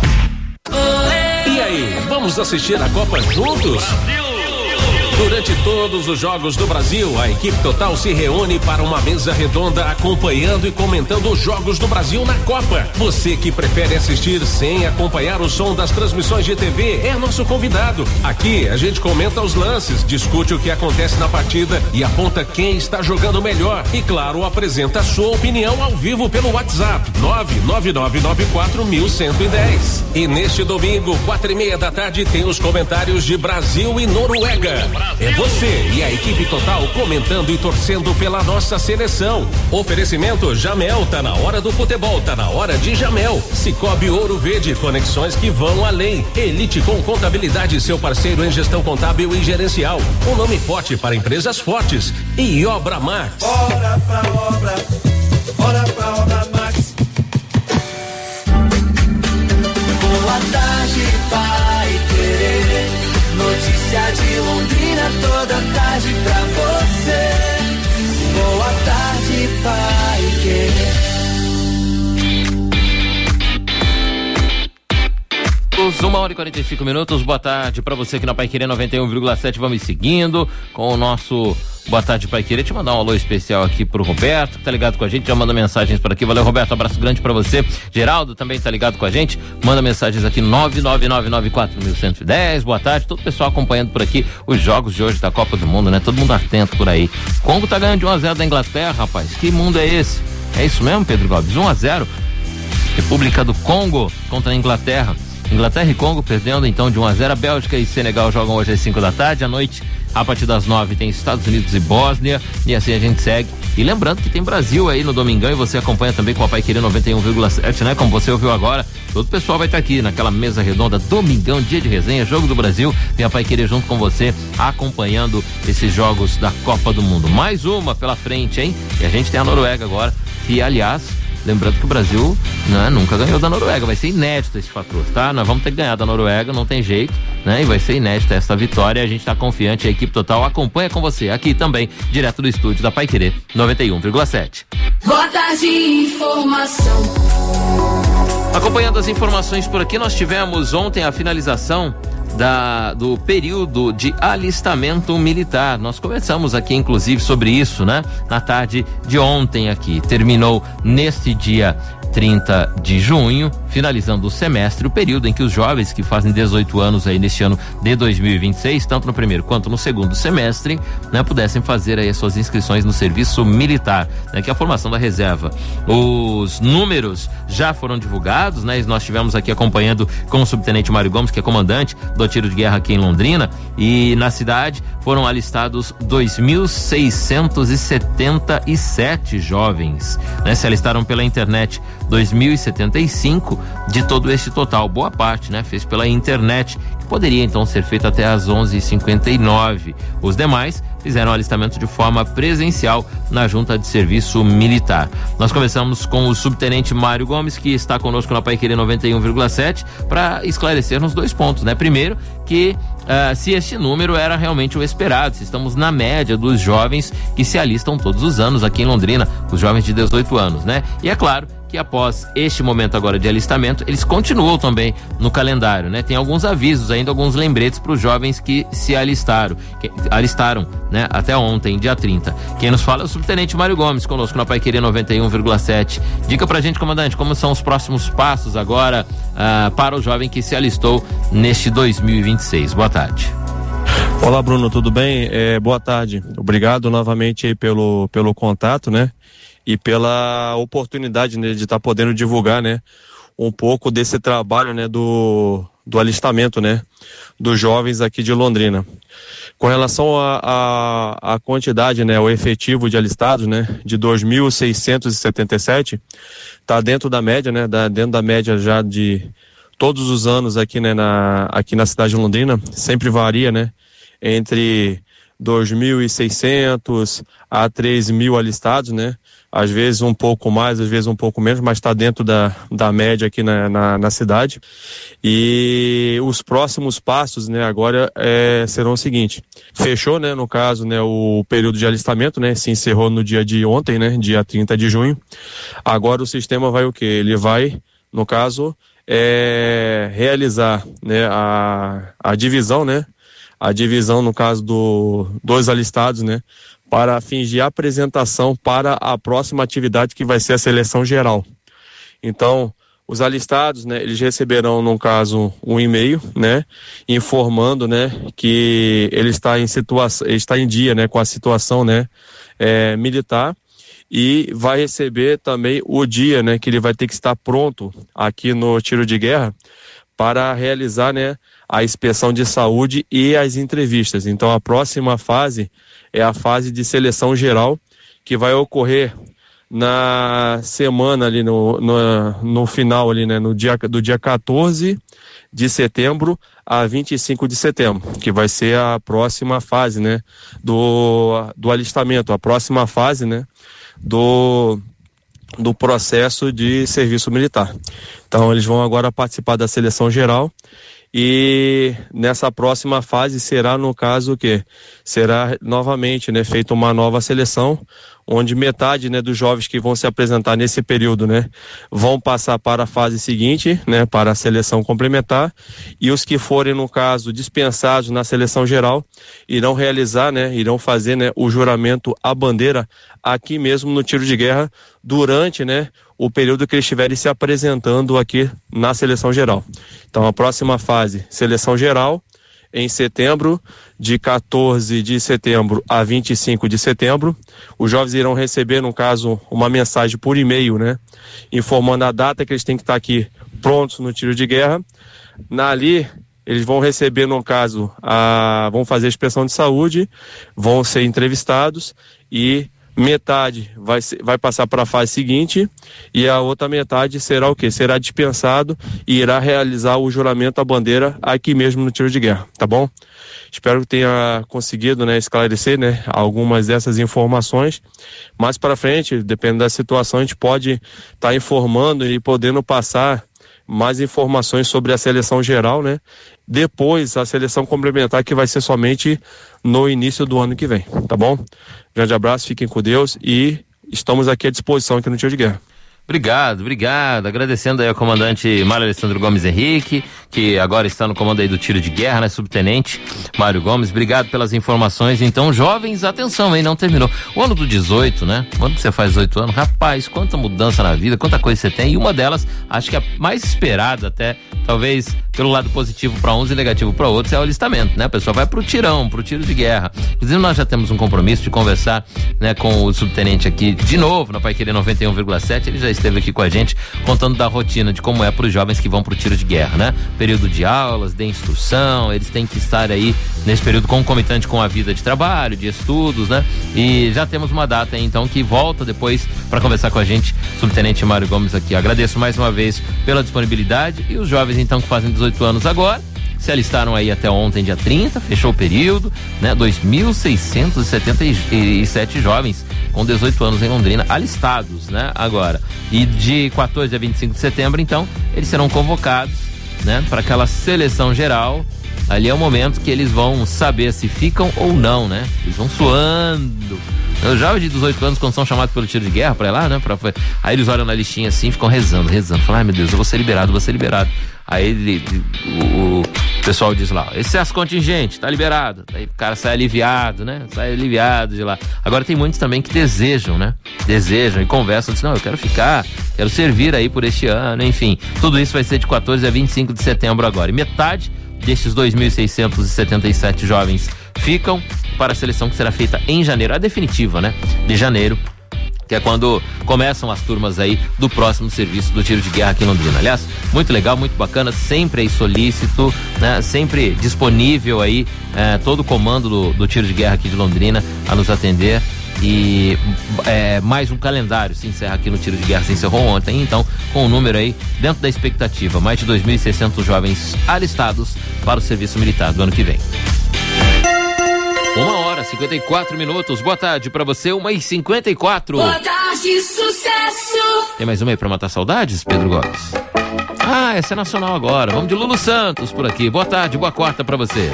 E aí, vamos assistir a Copa juntos? Durante todos os jogos do Brasil, a equipe total se reúne para uma mesa redonda acompanhando e comentando os jogos do Brasil na Copa. Você que prefere assistir sem acompanhar o som das transmissões de T V é nosso convidado. Aqui a gente comenta os lances, discute o que acontece na partida e aponta quem está jogando melhor. E claro, apresenta a sua opinião ao vivo pelo WhatsApp nove nove nove nove quatro um um zero um. E neste domingo, quatro e meia da tarde, tem os comentários de Brasil e Noruega. É você e a equipe total comentando e torcendo pela nossa seleção. Oferecimento Jamel, tá na hora do futebol, tá na hora de Jamel. Cicobi Ouro Verde, conexões que vão além. Elite com Contabilidade, seu parceiro em gestão contábil e gerencial. Um nome forte para empresas fortes. E Obra Max. Bora pra obra, bora pra Obra Max. Boa tarde, Pai Querer. Notícia de Londrina toda tarde pra você. Boa tarde, Pai Querer. Uma hora e quarenta e cinco minutos, boa tarde pra você aqui na Paiquerê noventa e um vírgula sete, vamos seguindo com o nosso boa tarde Paiquerê. Deixa eu mandar um alô especial aqui pro Roberto, que tá ligado com a gente, já manda mensagens por aqui, valeu Roberto, abraço grande pra você. Geraldo também tá ligado com a gente, manda mensagens aqui nove nove nove nove quatro um zero um zero, boa tarde, todo o pessoal acompanhando por aqui os jogos de hoje da Copa do Mundo, né, todo mundo atento por aí. Congo tá ganhando de um a zero da Inglaterra, rapaz, que mundo é esse? É isso mesmo, Pedro Gomes, um a zero, República do Congo contra a Inglaterra. Inglaterra e Congo perdendo então de um a zero. A Bélgica e Senegal jogam hoje às cinco da tarde. À noite, a partir das nove, tem Estados Unidos e Bósnia. E assim a gente segue. E lembrando que tem Brasil aí no domingão e você acompanha também com a Paiquerê noventa e um vírgula sete, né? Como você ouviu agora, todo o pessoal vai estar aqui naquela mesa redonda, domingão, dia de resenha, jogo do Brasil. Tem a Paiquerê junto com você, acompanhando esses jogos da Copa do Mundo. Mais uma pela frente, hein? E a gente tem a Noruega agora, que aliás, lembrando que o Brasil, né, nunca ganhou da Noruega, vai ser inédito esse fator, tá? Nós vamos ter que ganhar da Noruega, não tem jeito, né? E vai ser inédita essa vitória, a gente tá confiante, a equipe total acompanha com você aqui também, direto do estúdio da Paiquerê noventa e um vírgula sete. Boa tarde, informação. Acompanhando as informações por aqui, nós tivemos ontem a finalização Da, do período de alistamento militar. Nós conversamos aqui inclusive sobre isso, né? Na tarde de ontem aqui. Terminou neste dia trinta de junho, finalizando o semestre, o período em que os jovens que fazem dezoito anos aí neste ano de dois mil e vinte e seis, tanto no primeiro quanto no segundo semestre, né, pudessem fazer aí as suas inscrições no serviço militar, né, que é a formação da reserva. Os números já foram divulgados, né? Nós tivemos aqui acompanhando com o subtenente Mário Gomes, que é comandante do tiro de guerra aqui em Londrina, e na cidade foram alistados dois mil seiscentos e setenta e sete jovens, né? Se alistaram pela internet dois mil e setenta e cinco de todo este total, boa parte, né, fez pela internet, que poderia então ser feito até às onze e cinquenta e nove. Os demais fizeram alistamento de forma presencial na Junta de Serviço Militar. Nós conversamos com o subtenente Mário Gomes, que está conosco na Paiquerê noventa e um vírgula sete, para esclarecer nos dois pontos, né? Primeiro, que uh, se este número era realmente o esperado, se estamos na média dos jovens que se alistam todos os anos aqui em Londrina, os jovens de dezoito anos, né? E é claro que após este momento agora de alistamento, eles continuam também no calendário, né? Tem alguns avisos ainda, alguns lembretes para os jovens que se alistaram, que alistaram, né? Até ontem, dia trinta. Quem nos fala é o subtenente Mário Gomes, conosco na Paiquerê noventa e um vírgula sete. Dica pra gente, comandante, como são os próximos passos agora ah, para o jovem que se alistou neste dois mil e vinte e seis. Boa tarde. Olá, Bruno, tudo bem? É, boa tarde. Obrigado novamente aí pelo, pelo contato, né? E pela oportunidade, né, de estar tá podendo divulgar, né, um pouco desse trabalho, né, do, do alistamento, né, dos jovens aqui de Londrina. Com relação à a, a, a quantidade, né, o efetivo de alistados, né, de dois mil seiscentos e setenta e sete, tá dentro da média, né, da, dentro da média já de todos os anos aqui, né, na, aqui na cidade de Londrina. Sempre varia, né, entre dois mil e seiscentos a três mil alistados, né? Às vezes um pouco mais, às vezes um pouco menos, mas está dentro da, da média aqui na, na, na cidade. E os próximos passos, né, agora é, serão o seguinte: fechou, né, no caso, né, o período de alistamento, né, se encerrou no dia de ontem, né, dia trinta de junho. Agora o sistema vai o quê? Ele vai, no caso, é, realizar, né, a, a divisão, né, a divisão, no caso do, dos alistados, né, para fins de apresentação para a próxima atividade, que vai ser a seleção geral. Então, os alistados, né, eles receberão, no caso, um e-mail, né, informando, né, que ele está em situação, está em dia, né, com a situação, né, é, militar, e vai receber também o dia, né, que ele vai ter que estar pronto aqui no tiro de guerra para realizar, né, a inspeção de saúde e as entrevistas. Então, a próxima fase é a fase de seleção geral, que vai ocorrer na semana ali no, no, no final ali, né, no dia, do dia quatorze de setembro a vinte e cinco de setembro, que vai ser a próxima fase, né, do, do alistamento, a próxima fase, né, do do processo de serviço militar. Então eles vão agora participar da seleção geral, e nessa próxima fase será, no caso, o quê? Será novamente, né, feita uma nova seleção, onde metade, né, dos jovens que vão se apresentar nesse período, né, vão passar para a fase seguinte, né, para a seleção complementar, e os que forem, no caso, dispensados na seleção geral, irão realizar, né, irão fazer, né, o juramento à bandeira aqui mesmo no tiro de guerra, durante, né, o período que eles estiverem se apresentando aqui na seleção geral. Então, a próxima fase, seleção geral, em setembro, de quatorze de setembro a vinte e cinco de setembro. Os jovens irão receber, no caso, uma mensagem por e-mail, né, informando a data que eles têm que estar aqui prontos no tiro de guerra. Na ali, eles vão receber, no caso, a, vão fazer a inspeção de saúde, vão ser entrevistados, e metade vai, vai passar para a fase seguinte, e a outra metade será o quê? Será dispensado e irá realizar o juramento à bandeira aqui mesmo no tiro de guerra, tá bom? Espero que tenha conseguido, né, esclarecer, né, algumas dessas informações. Mais para frente, dependendo da situação, a gente pode estar tá informando e podendo passar mais informações sobre a seleção geral, né? Depois a seleção complementar, que vai ser somente no início do ano que vem, tá bom? Grande abraço, fiquem com Deus, e estamos aqui à disposição aqui no Tiro de Guerra. Obrigado, obrigado. Agradecendo aí ao comandante Mário Alessandro Gomes Henrique, que agora está no comando aí do tiro de guerra, né? Subtenente Mário Gomes, obrigado pelas informações. Então, jovens, atenção, hein? Não terminou. O ano do dezoito, né? Quando você faz dezoito anos, rapaz, quanta mudança na vida, quanta coisa você tem. E uma delas, acho que a mais esperada até, talvez pelo lado positivo para uns e negativo para outros, é o alistamento, né? A pessoa vai pro tirão, pro tiro de guerra. Inclusive, nós já temos um compromisso de conversar, né, com o subtenente aqui de novo, na Paiquerê noventa e um vírgula sete. Ele já esteve aqui com a gente contando da rotina de como é para os jovens que vão para o tiro de guerra, né? Período de aulas, de instrução, eles têm que estar aí nesse período concomitante com a vida de trabalho, de estudos, né? E já temos uma data aí, então, que volta depois para conversar com a gente, subtenente Mário Gomes aqui. Agradeço mais uma vez pela disponibilidade, e os jovens então que fazem dezoito anos agora se alistaram aí até ontem, dia trinta, fechou o período, né? dois mil seiscentos e setenta e sete jovens com dezoito anos em Londrina alistados, né? Agora. E de quatorze a vinte e cinco de setembro, então, eles serão convocados, né? Para aquela seleção geral. Ali é o momento que eles vão saber se ficam ou não, né? Eles vão suando Os jovens de dezoito anos, quando são chamados pelo tiro de guerra pra ir lá, né? Pra, aí eles olham na listinha assim, ficam rezando, rezando. Falam, ai meu Deus, eu vou ser liberado, vou ser liberado. Aí ele, o, o pessoal diz lá, excesso contingente, tá liberado. Aí o cara sai aliviado, né? Sai aliviado de lá. Agora tem muitos também que desejam, né? Desejam e conversam, dizem, não, eu quero ficar, quero servir aí por este ano, enfim. Tudo isso vai ser de quatorze a vinte e cinco de setembro agora. E metade destes dois mil seiscentos e setenta e sete jovens ficam para a seleção que será feita em janeiro, a definitiva, né? De janeiro, que é quando começam as turmas aí do próximo serviço do tiro de guerra aqui em Londrina. Aliás, muito legal, muito bacana, sempre aí solícito, né? Sempre disponível aí, eh, todo o comando do, do tiro de guerra aqui de Londrina a nos atender. E é, mais um calendário se encerra aqui no tiro de guerra, se encerrou ontem, então com o um número aí dentro da expectativa, mais de dois mil e seiscentos jovens alistados para o serviço militar do ano que vem. Uma hora, cinquenta e quatro minutos. Boa tarde pra você, uma e cinquenta e quatro. Boa tarde, sucesso. Tem mais uma aí pra matar saudades, Pedro Gomes? Ah, essa é nacional agora. Vamos de Lulu Santos por aqui. Boa tarde, boa quarta pra você.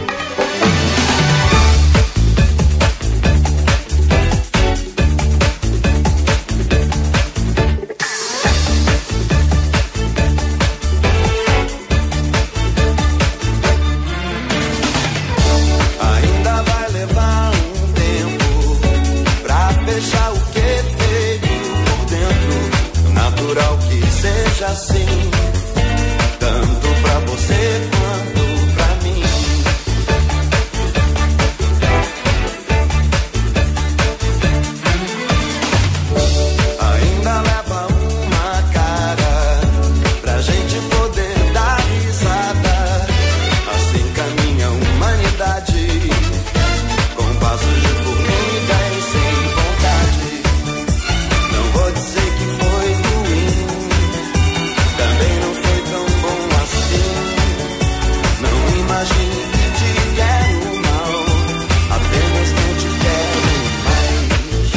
Assim, tanto pra você quanto pra mim. Ainda leva uma cara pra gente poder dar risada. Assim caminha a humanidade, com passos de formiga e sem vontade. Não vou dizer que foi ruim, também não foi tão bom assim. Não imagine que te quero mal, apenas não te quero mais.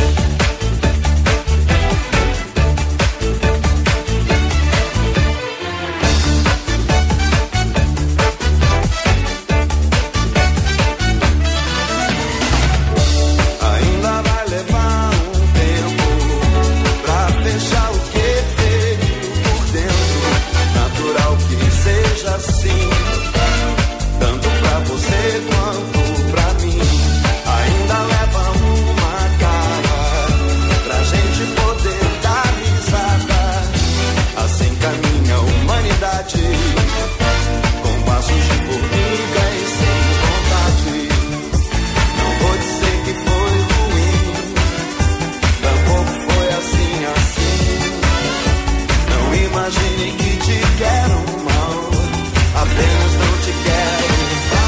Ainda vai levar um tempo pra fechar o que veio por dentro. Natural que seja assim, tanto pra você quanto pra mim. Ainda leva uma cara pra gente poder dar risada. Assim caminha a humanidade, com passos de formiga e sem vontade. Não vou dizer que foi ruim, tampouco foi assim, assim. Não imagine que te quero mal, apenas não te quero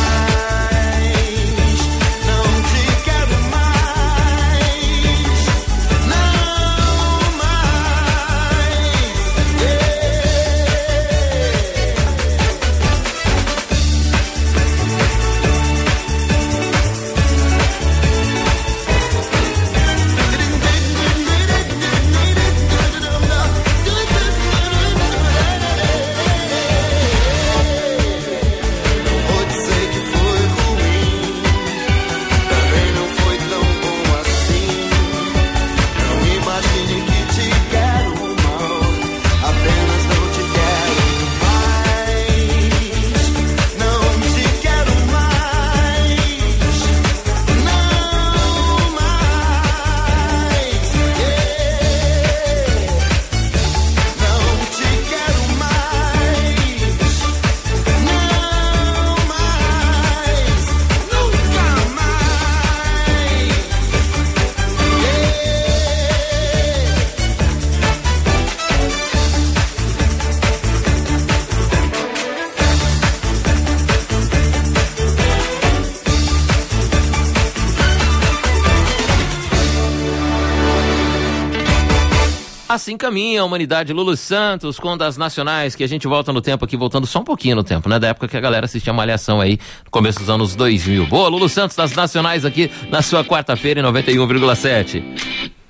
mais. Não te quero mais, não mais. Não vou dizer que foi ruim, também não foi tão bom assim. Não imagine que te quero mal, apenas não te quero mais. Não te quero mais, não mais. Não te quero mais, não mais, nunca mais. Assim caminha a humanidade. Lulu Santos com das nacionais, que a gente volta no tempo aqui, voltando só um pouquinho no tempo, né? Da época que a galera assistia Malhação aí, no começo dos anos dois mil. Boa, Lulu Santos das nacionais aqui na sua quarta-feira em noventa e um vírgula sete.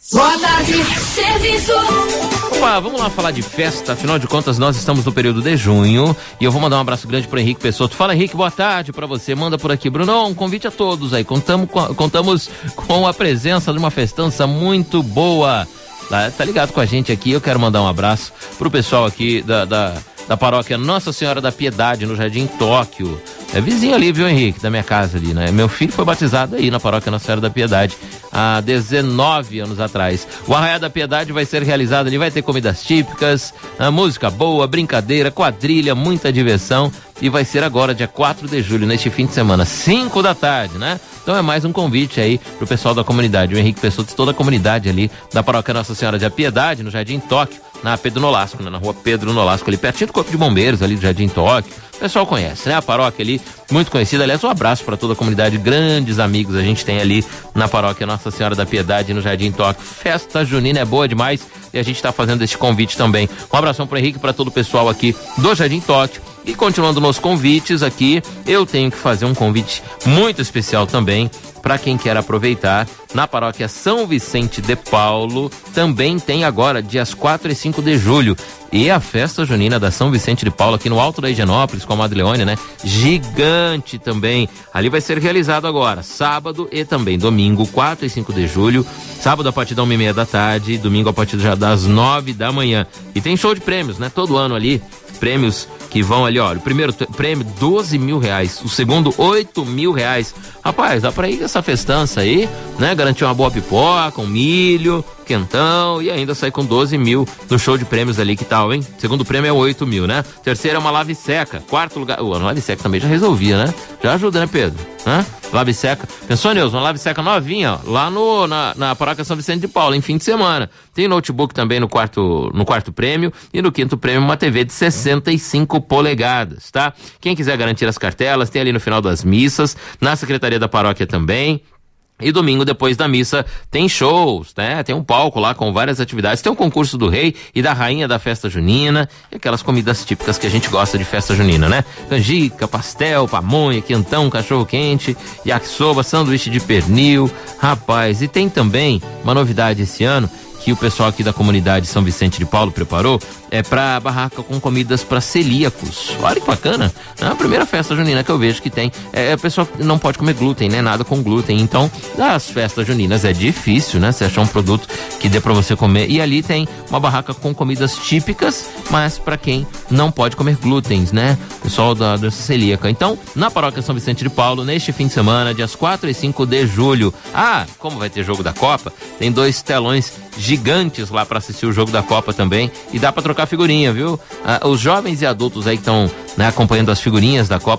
Boa tarde, serviço. Opa, vamos lá falar de festa, afinal de contas nós estamos no período de junho e eu vou mandar um abraço grande pro Henrique Pessotto. Fala, Henrique, boa tarde pra você, manda por aqui. Bruno, um convite a todos aí, contamos com, contamos com a presença de uma festança muito boa. Tá, tá ligado com a gente aqui, eu quero mandar um abraço pro pessoal aqui da, da, da paróquia Nossa Senhora da Piedade, no Jardim Tóquio. É vizinho ali, viu, Henrique, da minha casa ali, né? Meu filho foi batizado aí na paróquia Nossa Senhora da Piedade há dezenove anos atrás. O Arraiá da Piedade vai ser realizado ali, vai ter comidas típicas, música boa, brincadeira, quadrilha, muita diversão, e vai ser agora, dia quatro de julho, neste fim de semana, cinco da tarde, né? Então é mais um convite aí pro pessoal da comunidade, o Henrique Pessotto e toda a comunidade ali da paróquia Nossa Senhora da Piedade, no Jardim Tóquio, na Pedro Nolasco, né? Na rua Pedro Nolasco, ali pertinho do Corpo de Bombeiros, ali do Jardim Tóquio. O pessoal conhece, né? A paróquia ali, muito conhecida. Aliás, um abraço para toda a comunidade, grandes amigos a gente tem ali na paróquia Nossa Senhora da Piedade, no Jardim Tóquio. Festa junina é boa demais e a gente tá fazendo esse convite também. Um abração pro Henrique, para todo o pessoal aqui do Jardim Tóquio. E continuando nos convites aqui, eu tenho que fazer um convite muito especial também para quem quer aproveitar. Na paróquia São Vicente de Paulo também tem agora dias quatro e cinco de julho e a festa junina da São Vicente de Paulo aqui no Alto da Higienópolis com a Madre Leônia, né? Gigante também. Ali vai ser realizado agora, sábado e também domingo, quatro e cinco de julho. Sábado a partir da uma e meia da tarde, domingo a partir já das nove da manhã. E tem show de prêmios, né? Todo ano ali, prêmios que vão ali, ó, o primeiro t- prêmio doze mil reais, o segundo oito mil reais. Rapaz, dá pra ir com essa festança aí, né? Garantir uma boa pipoca, um milho, quentão e ainda sair com doze mil no show de prêmios ali, que tal, hein? Segundo prêmio é oito mil, né? Terceiro é uma lave seca. Quarto lugar, uh, uma lave seca também já resolvia, né? Já ajuda, né, Pedro? Hã? Lave seca. Pensou, Neuza, uma lave seca novinha, ó, lá no, na, na paróquia São Vicente de Paulo, em fim de semana. Tem notebook também no quarto, no quarto prêmio e no quinto prêmio uma T V de sessenta e cinco polegadas, tá? Quem quiser garantir as cartelas, tem ali no final das missas, na Secretaria da Paróquia também. E domingo, depois da missa, tem shows, né? Tem um palco lá com várias atividades. Tem um concurso do rei e da rainha da festa junina e aquelas comidas típicas que a gente gosta de festa junina, né? Canjica, pastel, pamonha, quentão, cachorro-quente, yakisoba, sanduíche de pernil. Rapaz, e tem também uma novidade esse ano que o pessoal aqui da comunidade São Vicente de Paulo preparou, é pra barraca com comidas para celíacos. Olha que bacana, é a primeira festa junina que eu vejo que tem, é, a pessoa não pode comer glúten, né, nada com glúten, então das festas juninas é difícil, né, você achar um produto que dê pra você comer, e ali tem uma barraca com comidas típicas, mas para quem não pode comer glúten, né, pessoal da doença celíaca. Então, na paróquia São Vicente de Paulo, neste fim de semana, dias quatro e cinco de julho, ah, como vai ter jogo da Copa, tem dois telões gigantes lá para assistir o jogo da Copa também, e dá para trocar figurinha, viu? Ah, os jovens e adultos aí que estão, né, acompanhando as figurinhas da Copa